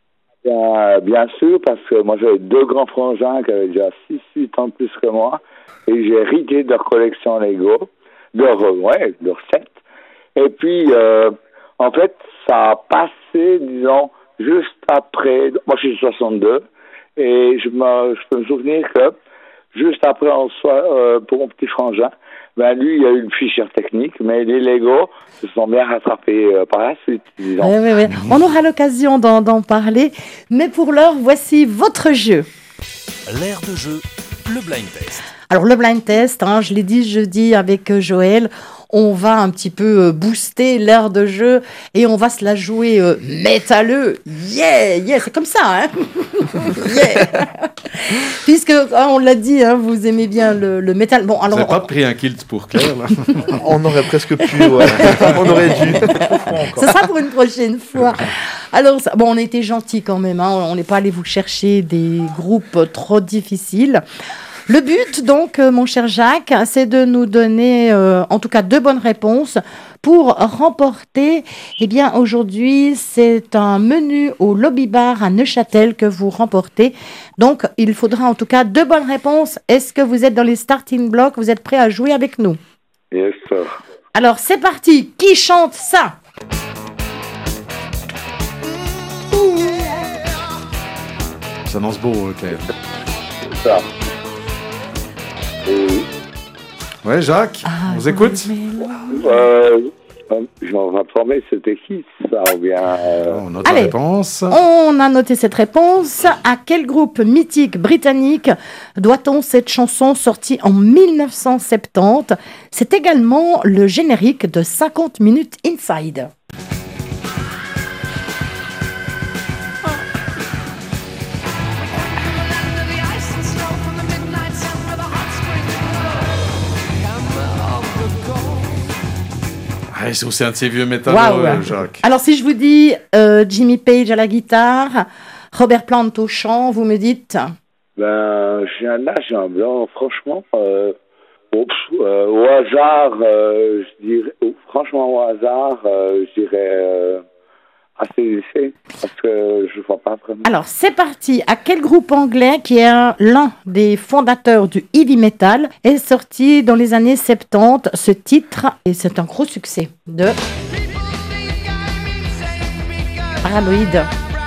Bien sûr, parce que moi j'avais 2 grands frangins qui avaient déjà 6-8 ans de plus que moi, et j'ai hérité de leur collection Lego, de recettes. Et puis, en fait, ça a passé, disons, juste après, moi je suis 62, et je peux me souvenir que juste après, pour mon petit frangin, lui, il a eu une fichière technique, mais les Lego se sont bien rattrapés par la suite, disons. Oui. On aura l'occasion d'en parler, mais pour l'heure, voici votre jeu. L'air de jeu, le blind test. Alors, le blind test, je l'ai dit jeudi avec Joël, on va un petit peu booster l'air de jeu et on va se la jouer métalleux. Yeah, c'est comme ça, yeah. Puisque, on l'a dit, vous aimez bien le métal. Bon, alors, vous n'avez pas pris un kilt pour Claire, là? On aurait presque pu, ouais. On aurait dû. Ça sera pour une prochaine fois. Alors, on a été gentils quand même, on n'est pas allé vous chercher des groupes trop difficiles. Le but, donc, mon cher Jacques, c'est de nous donner, en tout cas, 2 bonnes réponses pour remporter. Eh bien, aujourd'hui, c'est un menu au Lobby Bar à Neuchâtel que vous remportez. Donc, il faudra en tout cas 2 bonnes réponses. Est-ce que vous êtes dans les starting blocks? Vous êtes prêts à jouer avec nous? Yes, sir. Alors, c'est parti. Qui chante ça? Ça annonce beau, Claire. Ça. Ouais, Jacques, on vous écoute? Je m'en rappelle, c'était qui ça ou bien On note la réponse. On a noté cette réponse. À quel groupe mythique britannique doit-on cette chanson sortie en 1970? C'est également le générique de 50 minutes Inside. C'est un de ces vieux métalleux, Jacques. Alors, si je vous dis Jimmy Page à la guitare, Robert Plant au chant, vous me dites? J'ai un blanc, franchement. Au hasard, je dirais. Franchement, au hasard, je dirais ACDC, parce que je ne vois pas vraiment. Alors, c'est parti. À quel groupe anglais, qui est l'un des fondateurs du heavy metal, est sorti dans les années 70 ce titre, et c'est un gros succès, de Paranoid.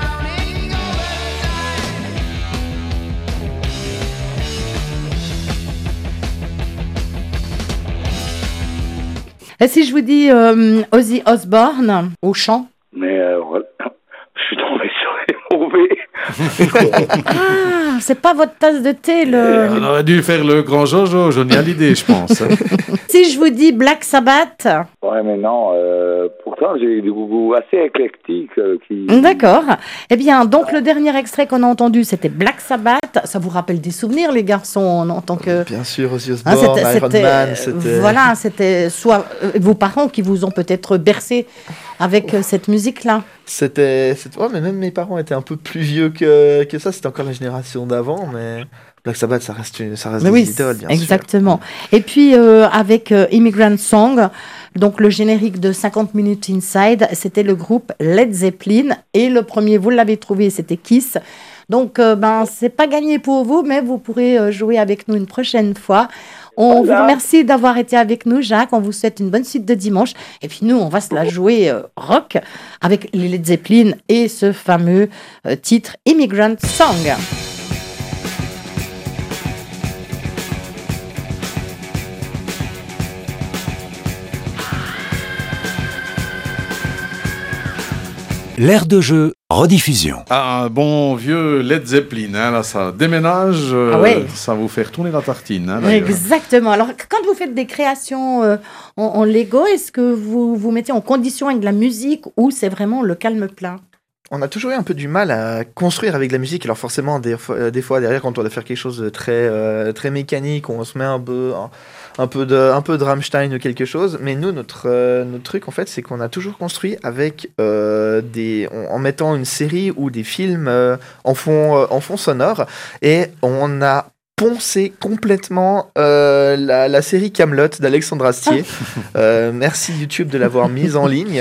Et si je vous dis Ozzy Osbourne au chant? Mais voilà, je suis tombé sur les mauvais. Ah, c'est pas votre tasse de thé, On aurait dû faire le grand Jojo, Johnny Hallyday, je pense. Si je vous dis Black Sabbath? Ouais, mais non, pourtant j'ai des goûts assez éclectiques qui... D'accord. Eh bien, donc le dernier extrait qu'on a entendu, c'était Black Sabbath. Ça vous rappelle des souvenirs, les garçons, en tant que... Bien sûr, Ozzy Osbourne, Iron Man, c'était... Voilà, c'était soit vos parents qui vous ont peut-être bercé avec cette musique-là. Ouais, mais même mes parents étaient un peu plus vieux que ça. C'était encore la génération d'avant, mais Black Sabbath, ça reste Mais des idoles, bien sûr. exactement. Et puis, avec Immigrant Song, donc le générique de 50 Minutes Inside, c'était le groupe Led Zeppelin. Et le premier, vous l'avez trouvé, c'était Kiss. Donc, c'est pas gagné pour vous, mais vous pourrez jouer avec nous une prochaine fois. On vous remercie d'avoir été avec nous, Jacques. On vous souhaite une bonne suite de dimanche. Et puis nous, on va se la jouer rock avec les Led Zeppelin et ce fameux titre Immigrant Song. L'air de jeu, rediffusion. Ah, un bon vieux Led Zeppelin, hein, là, ça déménage, ça vous fait retourner la tartine. Hein, exactement. Alors, quand vous faites des créations en Lego, est-ce que vous vous mettez en condition avec de la musique ou c'est vraiment le calme plat? On a toujours eu un peu du mal à construire avec de la musique. Alors forcément, des fois derrière, quand on doit faire quelque chose de très mécanique, on se met un peu de Rammstein ou quelque chose. Mais nous, notre truc, en fait, c'est qu'on a toujours construit avec en mettant une série ou des films en fond sonore. Et on a poncé complètement la série Kaamelott d'Alexandre Astier. Merci YouTube de l'avoir mise en ligne.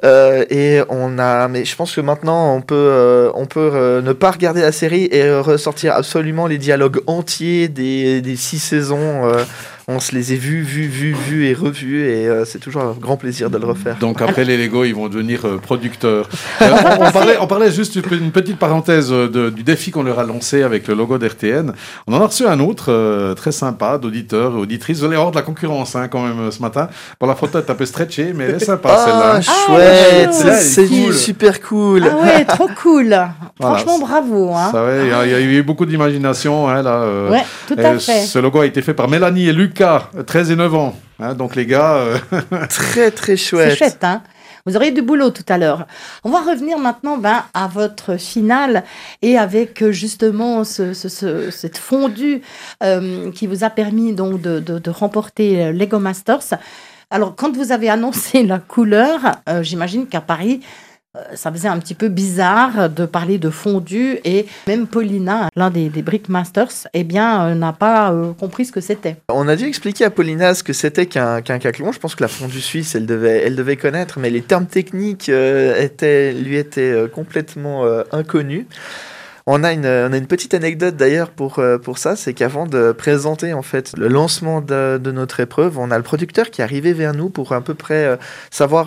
Mais je pense que maintenant on peut ne pas regarder la série et ressortir absolument les dialogues entiers des 6 saisons. On se les a vus et revus et c'est toujours un grand plaisir de le refaire. Donc après les Lego, ils vont devenir producteurs. On parlait juste une petite parenthèse du défi qu'on leur a lancé avec le logo d'RTN. On en a reçu un autre très sympa d'auditeurs et auditrices. Vous allez avoir de la concurrence quand même ce matin. Bon, la photo est un peu stretchée, mais elle est sympa celle-là. Chouette, c'est cool. Super cool. Ah ouais, trop cool. Franchement, bravo. Hein. Il y a eu beaucoup d'imagination. Là, ouais, tout à fait. Ce logo a été fait par Mélanie et Lucas, 13 et 9 ans. Donc les gars... Très très chouette. C'est chouette, hein. Vous aurez du boulot tout à l'heure. On va revenir maintenant à votre finale et avec justement cette fondue qui vous a permis donc de remporter Lego Masters. Alors, quand vous avez annoncé la couleur, j'imagine qu'à Paris, ça faisait un petit peu bizarre de parler de fondue et même Paulina, l'un des Brick Masters, n'a pas compris ce que c'était. On a dû expliquer à Paulina ce que c'était qu'un caclon. Je pense que la fondue suisse, elle devait connaître, mais les termes techniques lui étaient complètement inconnus. On a une petite anecdote d'ailleurs pour ça, c'est qu'avant de présenter en fait le lancement de notre épreuve, on a le producteur qui est arrivé vers nous pour à peu près savoir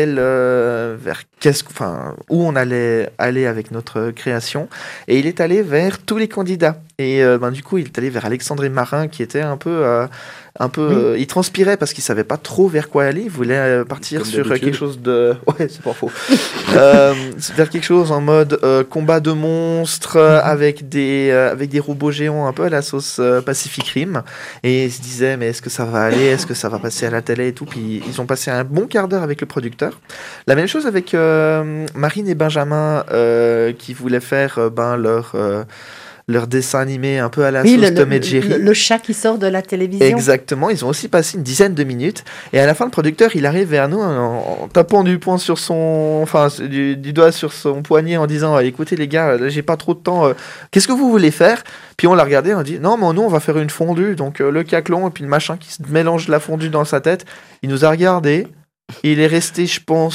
où on allait aller avec notre création, et il est allé vers tous les candidats. Et du coup, il est allé vers Alexandre Marin qui était un peu il transpirait parce qu'il savait pas trop vers quoi aller. Il voulait partir comme sur d'habitude. quelque chose de... Ouais, c'est pas faux. Vers quelque chose en mode combat de monstres avec des robots géants un peu à la sauce Pacific Rim. Et il se disait, mais est-ce que ça va aller? Est-ce que ça va passer à la télé et tout? Puis ils ont passé un bon quart d'heure avec le producteur. La même chose avec Marine et Benjamin qui voulaient faire leur dessin animé un peu à la sauce Tom et Jerry. Le chat qui sort de la télévision. Exactement, ils ont aussi passé une dizaine de minutes. Et à la fin, le producteur, il arrive vers nous en tapant du doigt sur son poignet en disant écoutez les gars, là, j'ai pas trop de temps, qu'est-ce que vous voulez faire? Puis on l'a regardé, on dit non, mais nous on va faire une fondue. Donc le caclon et puis le machin qui se mélange la fondue dans sa tête. Il nous a regardé, il est resté, je pense,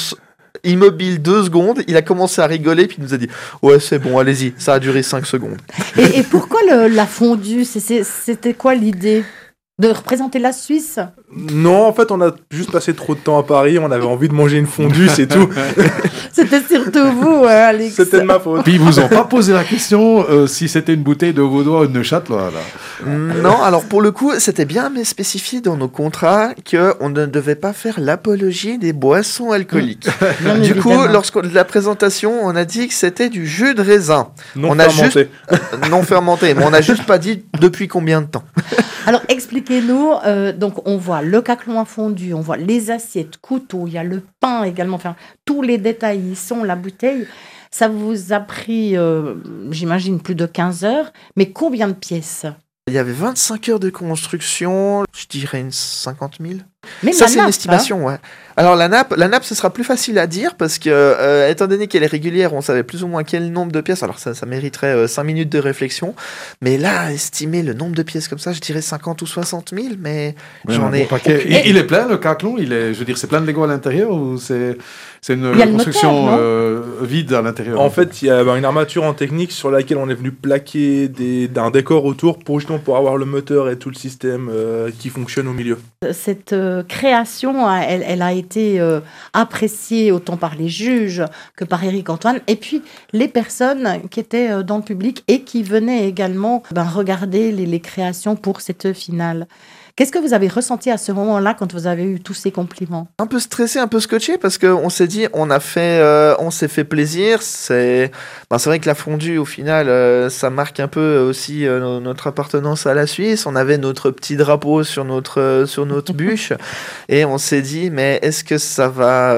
immobile 2 secondes, il a commencé à rigoler, puis il nous a dit « Ouais, c'est bon, allez-y, ça a duré 5 secondes. » Et pourquoi la fondue? C'était quoi l'idée? De représenter la Suisse? Non, en fait, on a juste passé trop de temps à Paris, on avait envie de manger une fondue, c'est tout. C'était surtout vous, Alex. C'était de ma faute. Puis ils vous ont pas posé la question si c'était une bouteille de Vaudois ou de Neuchâtel, là. Non, alors pour le coup, c'était bien mais spécifié dans nos contrats qu'on ne devait pas faire l'apologie des boissons alcooliques. Bien Du coup, évidemment. lorsque de la présentation, on a dit que c'était du jus de raisin. Non On a fermenté. Non fermenté, mais on n'a juste pas dit depuis combien de temps. Alors, expliquez-nous. Donc, on voit le caclon à fondu, on voit les assiettes, couteaux, il y a le pain également. Enfin, tous les détails y sont, la bouteille. Ça vous a pris, j'imagine, plus de 15 heures. Mais combien de pièces? Il y avait 25 heures de construction, je dirais une 50 000. Même Ça, la c'est une nappe, estimation, ouais. Alors, la nappe, ce sera plus facile à dire parce que, étant donné qu'elle est régulière, on savait plus ou moins quel nombre de pièces. Alors, ça mériterait 5 minutes de réflexion. Mais là, estimer le nombre de pièces comme ça, je dirais 50 ou 60 000, mais j'en ai. Il est plein, le caclon. Je veux dire, c'est plein de Lego à l'intérieur ou c'est une Il y a le construction moteur, vide à l'intérieur? En fait, il y a une armature en technique sur laquelle on est venu plaquer un décor autour pour justement pour avoir le moteur et tout le système qui fonctionne au milieu. Cette création, elle a été appréciée autant par les juges que par Éric Antoine, et puis les personnes qui étaient dans le public et qui venaient également regarder les créations pour cette finale. Qu'est-ce que vous avez ressenti à ce moment-là quand vous avez eu tous ces compliments? Un peu stressé, un peu scotché parce qu'on s'est dit, on s'est fait plaisir. C'est vrai que la fondue, au final, ça marque un peu aussi notre appartenance à la Suisse. On avait notre petit drapeau sur notre bûche et on s'est dit, mais est-ce que ça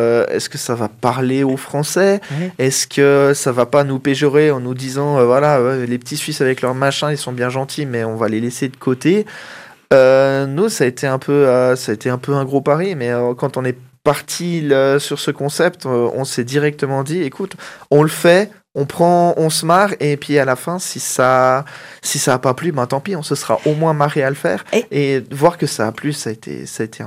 va parler aux Français? Est-ce que ça va pas nous péjorer en nous disant, les petits Suisses avec leur machin, ils sont bien gentils, mais on va les laisser de côté? Nous, ça a été un peu un gros pari, mais quand on est parti sur ce concept, on s'est directement dit, écoute, on le fait, on se marre, et puis à la fin, si ça a pas plu, tant pis, on se sera au moins marré à le faire, et voir que ça a plu, ça a été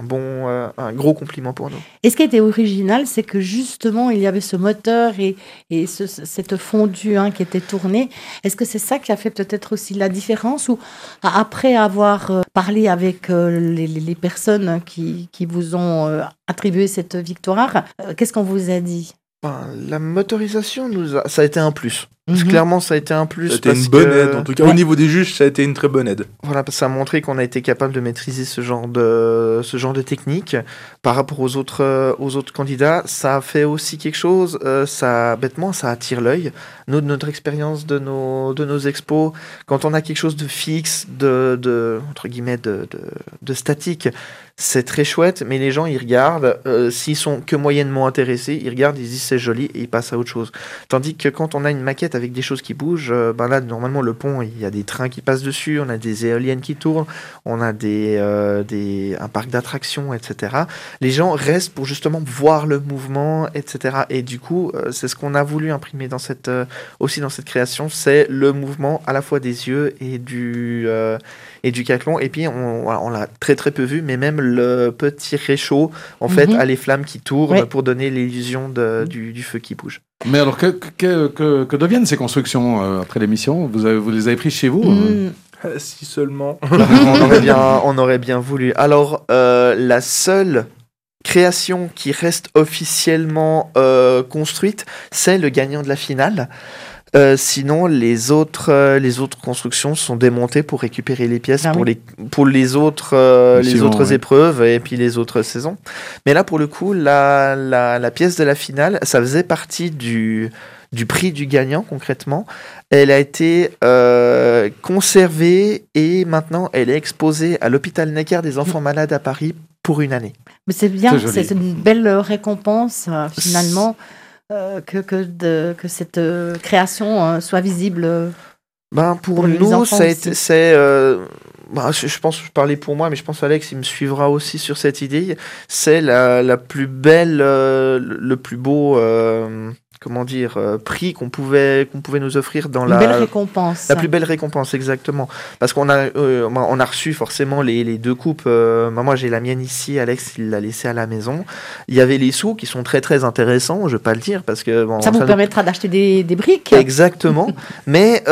un gros compliment pour nous. Et ce qui était original, c'est que justement, il y avait ce moteur et cette fondue qui était tournée. Est-ce que c'est ça qui a fait peut-être aussi la différence, ou après avoir parlé avec les personnes qui vous ont attribué cette victoire, qu'est-ce qu'on vous a dit? La motorisation, ça a été un plus. Clairement, ça a été un plus. C'était une bonne aide. En tout cas, au niveau des juges, ça a été une très bonne aide. Voilà, parce que ça a montré qu'on a été capable de maîtriser ce genre de technique par rapport aux autres candidats. Ça a fait aussi quelque chose. Bêtement, ça attire l'œil. Nous, de notre expérience de nos expos, quand on a quelque chose de fixe, entre guillemets, de statique, c'est très chouette. Mais les gens, ils regardent. S'ils sont que moyennement intéressés, ils regardent, ils disent c'est joli et ils passent à autre chose. Tandis que quand on a une maquette avec des choses qui bougent, là, normalement, le pont, il y a des trains qui passent dessus, on a des éoliennes qui tournent, on a un parc d'attractions, etc. Les gens restent pour justement voir le mouvement, etc. Et du coup, c'est ce qu'on a voulu imprimer aussi dans cette création, c'est le mouvement à la fois des yeux et du caclon. Et puis, on l'a très très peu vu, mais même le petit réchaud, en fait, a les flammes qui tournent pour donner l'illusion du feu qui bouge. Mais alors, que deviennent ces constructions après l'émission? Vous les avez prises chez vous? Si seulement. On aurait bien voulu. Alors, la seule création qui reste officiellement construite, c'est le gagnant de la finale. Sinon, les autres constructions sont démontées pour récupérer les pièces pour les autres épreuves et puis les autres saisons. Mais là, pour le coup, la pièce de la finale, ça faisait partie du prix du gagnant, concrètement. Elle a été conservée et maintenant, elle est exposée à l'hôpital Necker des enfants malades à Paris pour une année. Mais c'est bien, c'est une belle récompense, finalement. Que cette création soit visible pour nous, ça a été, je pense que je parlais pour moi, mais je pense qu'Alex, il me suivra aussi sur cette idée. C'est la plus belle, le plus beau prix qu'on pouvait nous offrir dans Une belle récompense. La plus belle récompense, exactement. Parce qu'on a reçu forcément les 2 coupes. Moi, j'ai la mienne ici. Alex, il l'a laissée à la maison. Il y avait les sous qui sont très, très intéressants. Je vais pas le dire parce que ça vous permettra d'acheter des briques. Exactement. Mais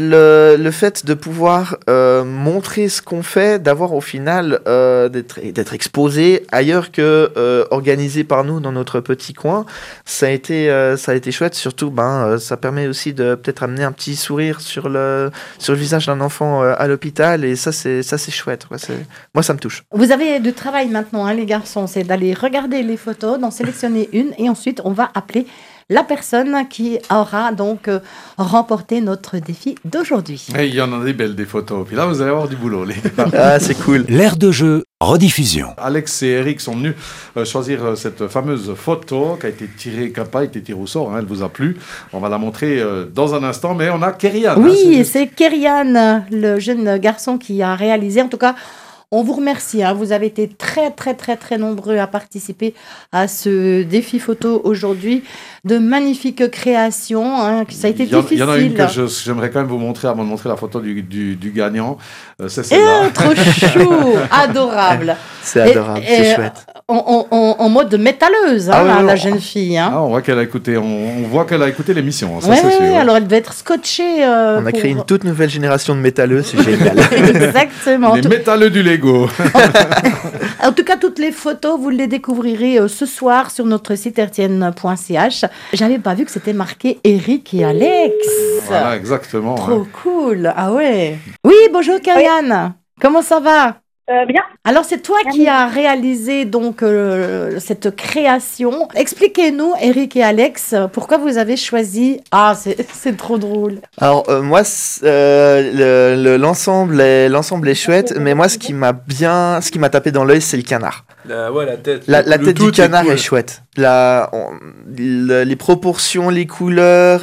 le fait de pouvoir montrer ce qu'on fait, d'avoir au final d'être exposé ailleurs que organisé par nous dans notre petit coin, ça a été chouette. Surtout, ça permet aussi de peut-être amener un petit sourire sur le visage d'un enfant à l'hôpital, et ça c'est chouette. Moi, ça me touche. Vous avez du travail maintenant, hein, les garçons, c'est d'aller regarder les photos, d'en sélectionner une, et ensuite on va appeler la personne qui aura donc remporté notre défi d'aujourd'hui. Il y en a des belles, des photos. Puis là, vous allez avoir du boulot, les gars. Ah, c'est cool. L'air de jeu, rediffusion. Alex et Eric sont venus choisir cette fameuse photo qui n'a pas été tirée au sort. Elle vous a plu. On va la montrer dans un instant, mais on a Kerian. Oui, c'est Kerian, le jeune garçon qui a réalisé. En tout cas, on vous remercie. Vous avez été très, très, très, très nombreux à participer à ce défi photo aujourd'hui. De magnifiques créations. Ça a été difficile. Il y en a une que j'aimerais quand même vous montrer avant de montrer la photo du gagnant. C'est celle-là. Trop chou, adorable. C'est adorable, c'est chouette. En mode métalleuse, la jeune fille. On voit qu'elle a écouté. On voit qu'elle a écouté l'émission. Ça, c'est sûr. Alors elle devait être scotchée. On a créé une toute nouvelle génération de métalleux. C'est génial. Exactement. Les métalleux du Lego. En tout cas, toutes les photos, vous les découvrirez ce soir sur notre site rtn.ch. J'avais pas vu que c'était marqué Eric et Alex. Voilà, exactement. Trop cool. Ah ouais. Oui, bonjour Karianne. Comment ça va? Bien. Alors, c'est toi qui as réalisé donc cette création. Expliquez-nous, Eric et Alex, pourquoi vous avez choisi... Ah, c'est trop drôle. Alors, moi, l'ensemble est chouette, mais moi, ce qui m'a tapé dans l'œil, c'est le canard. La tête. La tête du canard est chouette. Les proportions, les couleurs,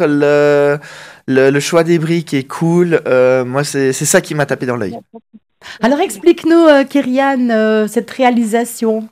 le choix des briques est cool. Moi, c'est ça qui m'a tapé dans l'œil. Alors, explique-nous, Kerian, cette réalisation.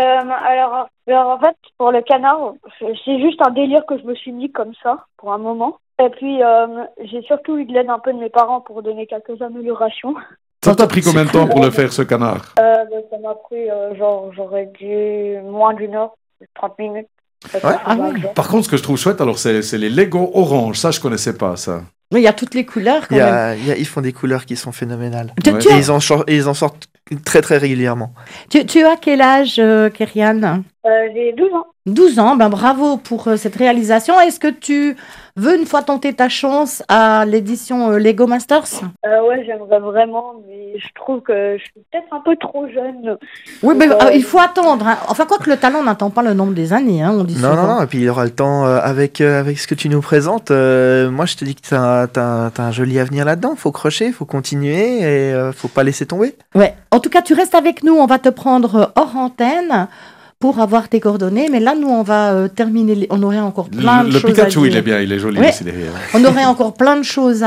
Alors, en fait, pour le canard, c'est juste un délire que je me suis mis comme ça, pour un moment. Et puis, j'ai surtout eu de l'aide un peu de mes parents pour donner quelques améliorations. Ça t'a pris combien de temps pour le faire, ce canard? Ça m'a pris, j'aurais dit moins d'une heure, 30 minutes. Ouais. Par contre, ce que je trouve chouette, alors, c'est les Lego orange. Ça, je connaissais pas, ça. Mais il y a toutes les couleurs quand même. Ils font des couleurs qui sont phénoménales. Ouais. Et ils en sortent très très régulièrement. Tu as quel âge, Kerian? J'ai 12 ans. 12 ans, bravo pour cette réalisation. Est-ce que tu veux une fois tenter ta chance à l'édition Lego Masters? Ouais, j'aimerais vraiment, mais je trouve que je suis peut-être un peu trop jeune. Oui, mais il faut attendre. Enfin, quoi que le talent n'attend pas le nombre des années, on dit souvent. Non, et puis il aura le temps avec ce que tu nous présentes. Moi, je te dis que t'as un joli avenir là-dedans. Faut crocher, faut continuer et faut pas laisser tomber. Ouais. En tout cas, tu restes avec nous. On va te prendre hors antenne pour avoir tes coordonnées. Mais là, nous, on va terminer. On aurait encore plein de choses à dire. Le Pikachu, il est bien, il est joli ici derrière. On aurait encore plein de choses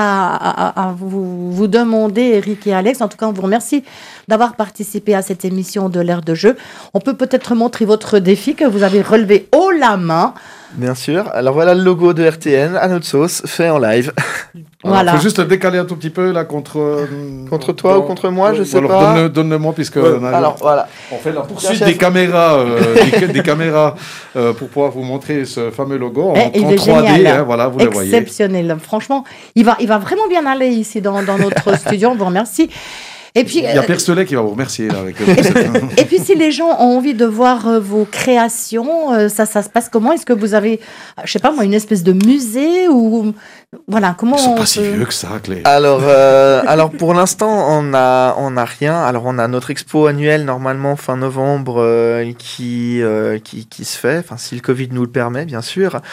à vous demander, Eric et Alex. En tout cas, on vous remercie d'avoir participé à cette émission de l'air de jeu. On peut peut-être montrer votre défi que vous avez relevé haut la main. Bien sûr. Alors voilà le logo de RTN à notre sauce, fait en live. Voilà. Il faut juste décaler un tout petit peu là contre toi ou contre moi, je sais alors, pas. Donne-le-moi puisque alors voilà. On fait la poursuite des caméras, des caméras pour pouvoir vous montrer ce fameux logo en 3D. Voilà, vous le voyez. Exceptionnel. Franchement, il va vraiment bien aller ici dans notre studio. On vous remercie. Et puis, il y a Percelet qui va vous remercier. Là, avec et puis, si les gens ont envie de voir vos créations, ça se passe comment? Est-ce que vous avez, je sais pas moi, une espèce de musée ou voilà, comment Ils sont pas si vieux que ça, Claire. Alors pour l'instant, on n'a rien. Alors on a notre expo annuelle normalement fin novembre qui se fait. Enfin, si le Covid nous le permet, bien sûr.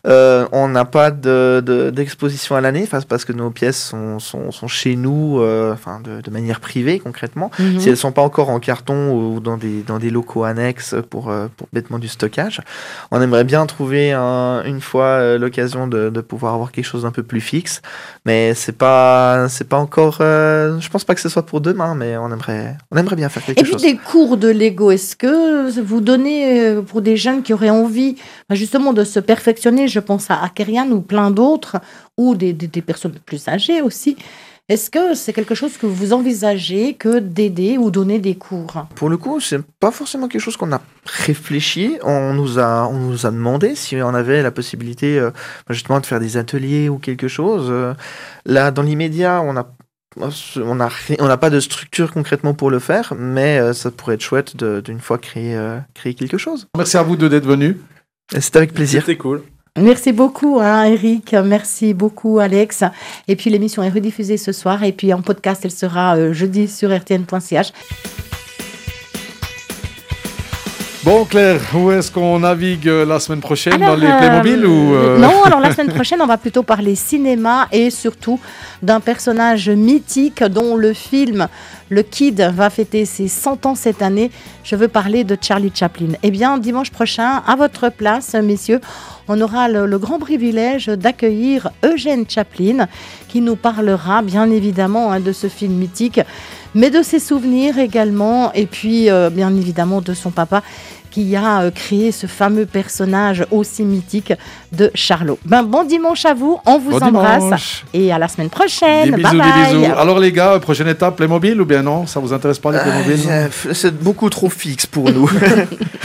On n'a pas d'exposition à l'année, parce que nos pièces sont chez nous, de manière privée concrètement. Mm-hmm. Si elles sont pas encore en carton ou dans des locaux annexes pour bêtement du stockage, on aimerait bien trouver une fois l'occasion de pouvoir avoir quelque chose d'un peu plus fixe. Mais c'est pas encore. Je pense pas que ce soit pour demain, mais on aimerait bien faire quelque chose. Et puis des cours de Lego, est-ce que vous donnez pour des jeunes qui auraient envie justement de se perfectionner, je pense à Kerian ou plein d'autres, ou des personnes plus âgées aussi. Est-ce que c'est quelque chose que vous envisagez que d'aider ou donner des cours? Pour le coup, c'est pas forcément quelque chose qu'on a réfléchi. On nous a demandé si on avait la possibilité justement de faire des ateliers ou quelque chose. Là, dans l'immédiat, on n'a pas de structure concrètement pour le faire, mais ça pourrait être chouette d'une fois créer quelque chose. Merci à vous deux d'être venus. C'est avec plaisir. C'était cool. Merci beaucoup, Eric. Merci beaucoup, Alex. Et puis, l'émission est rediffusée ce soir. Et puis, en podcast, elle sera jeudi sur rtn.ch. Bon, Claire, où est-ce qu'on navigue la semaine prochaine? Dans les Playmobil ou Non, alors la semaine prochaine, on va plutôt parler cinéma et surtout d'un personnage mythique dont le film Le Kid va fêter ses 100 ans cette année. Je veux parler de Charlie Chaplin. Eh bien, dimanche prochain, à votre place, messieurs, on aura le grand privilège d'accueillir Eugène Chaplin qui nous parlera bien évidemment de ce film mythique, mais de ses souvenirs également, et puis bien évidemment de son papa qui a créé ce fameux personnage aussi mythique de Charlot. Bon dimanche à vous, on vous embrasse et à la semaine prochaine. Des bisous, bye bye. des bisous. Alors les gars, prochaine étape Playmobil ou bien non? Ça vous intéresse pas les Playmobil? C'est beaucoup trop fixe pour nous.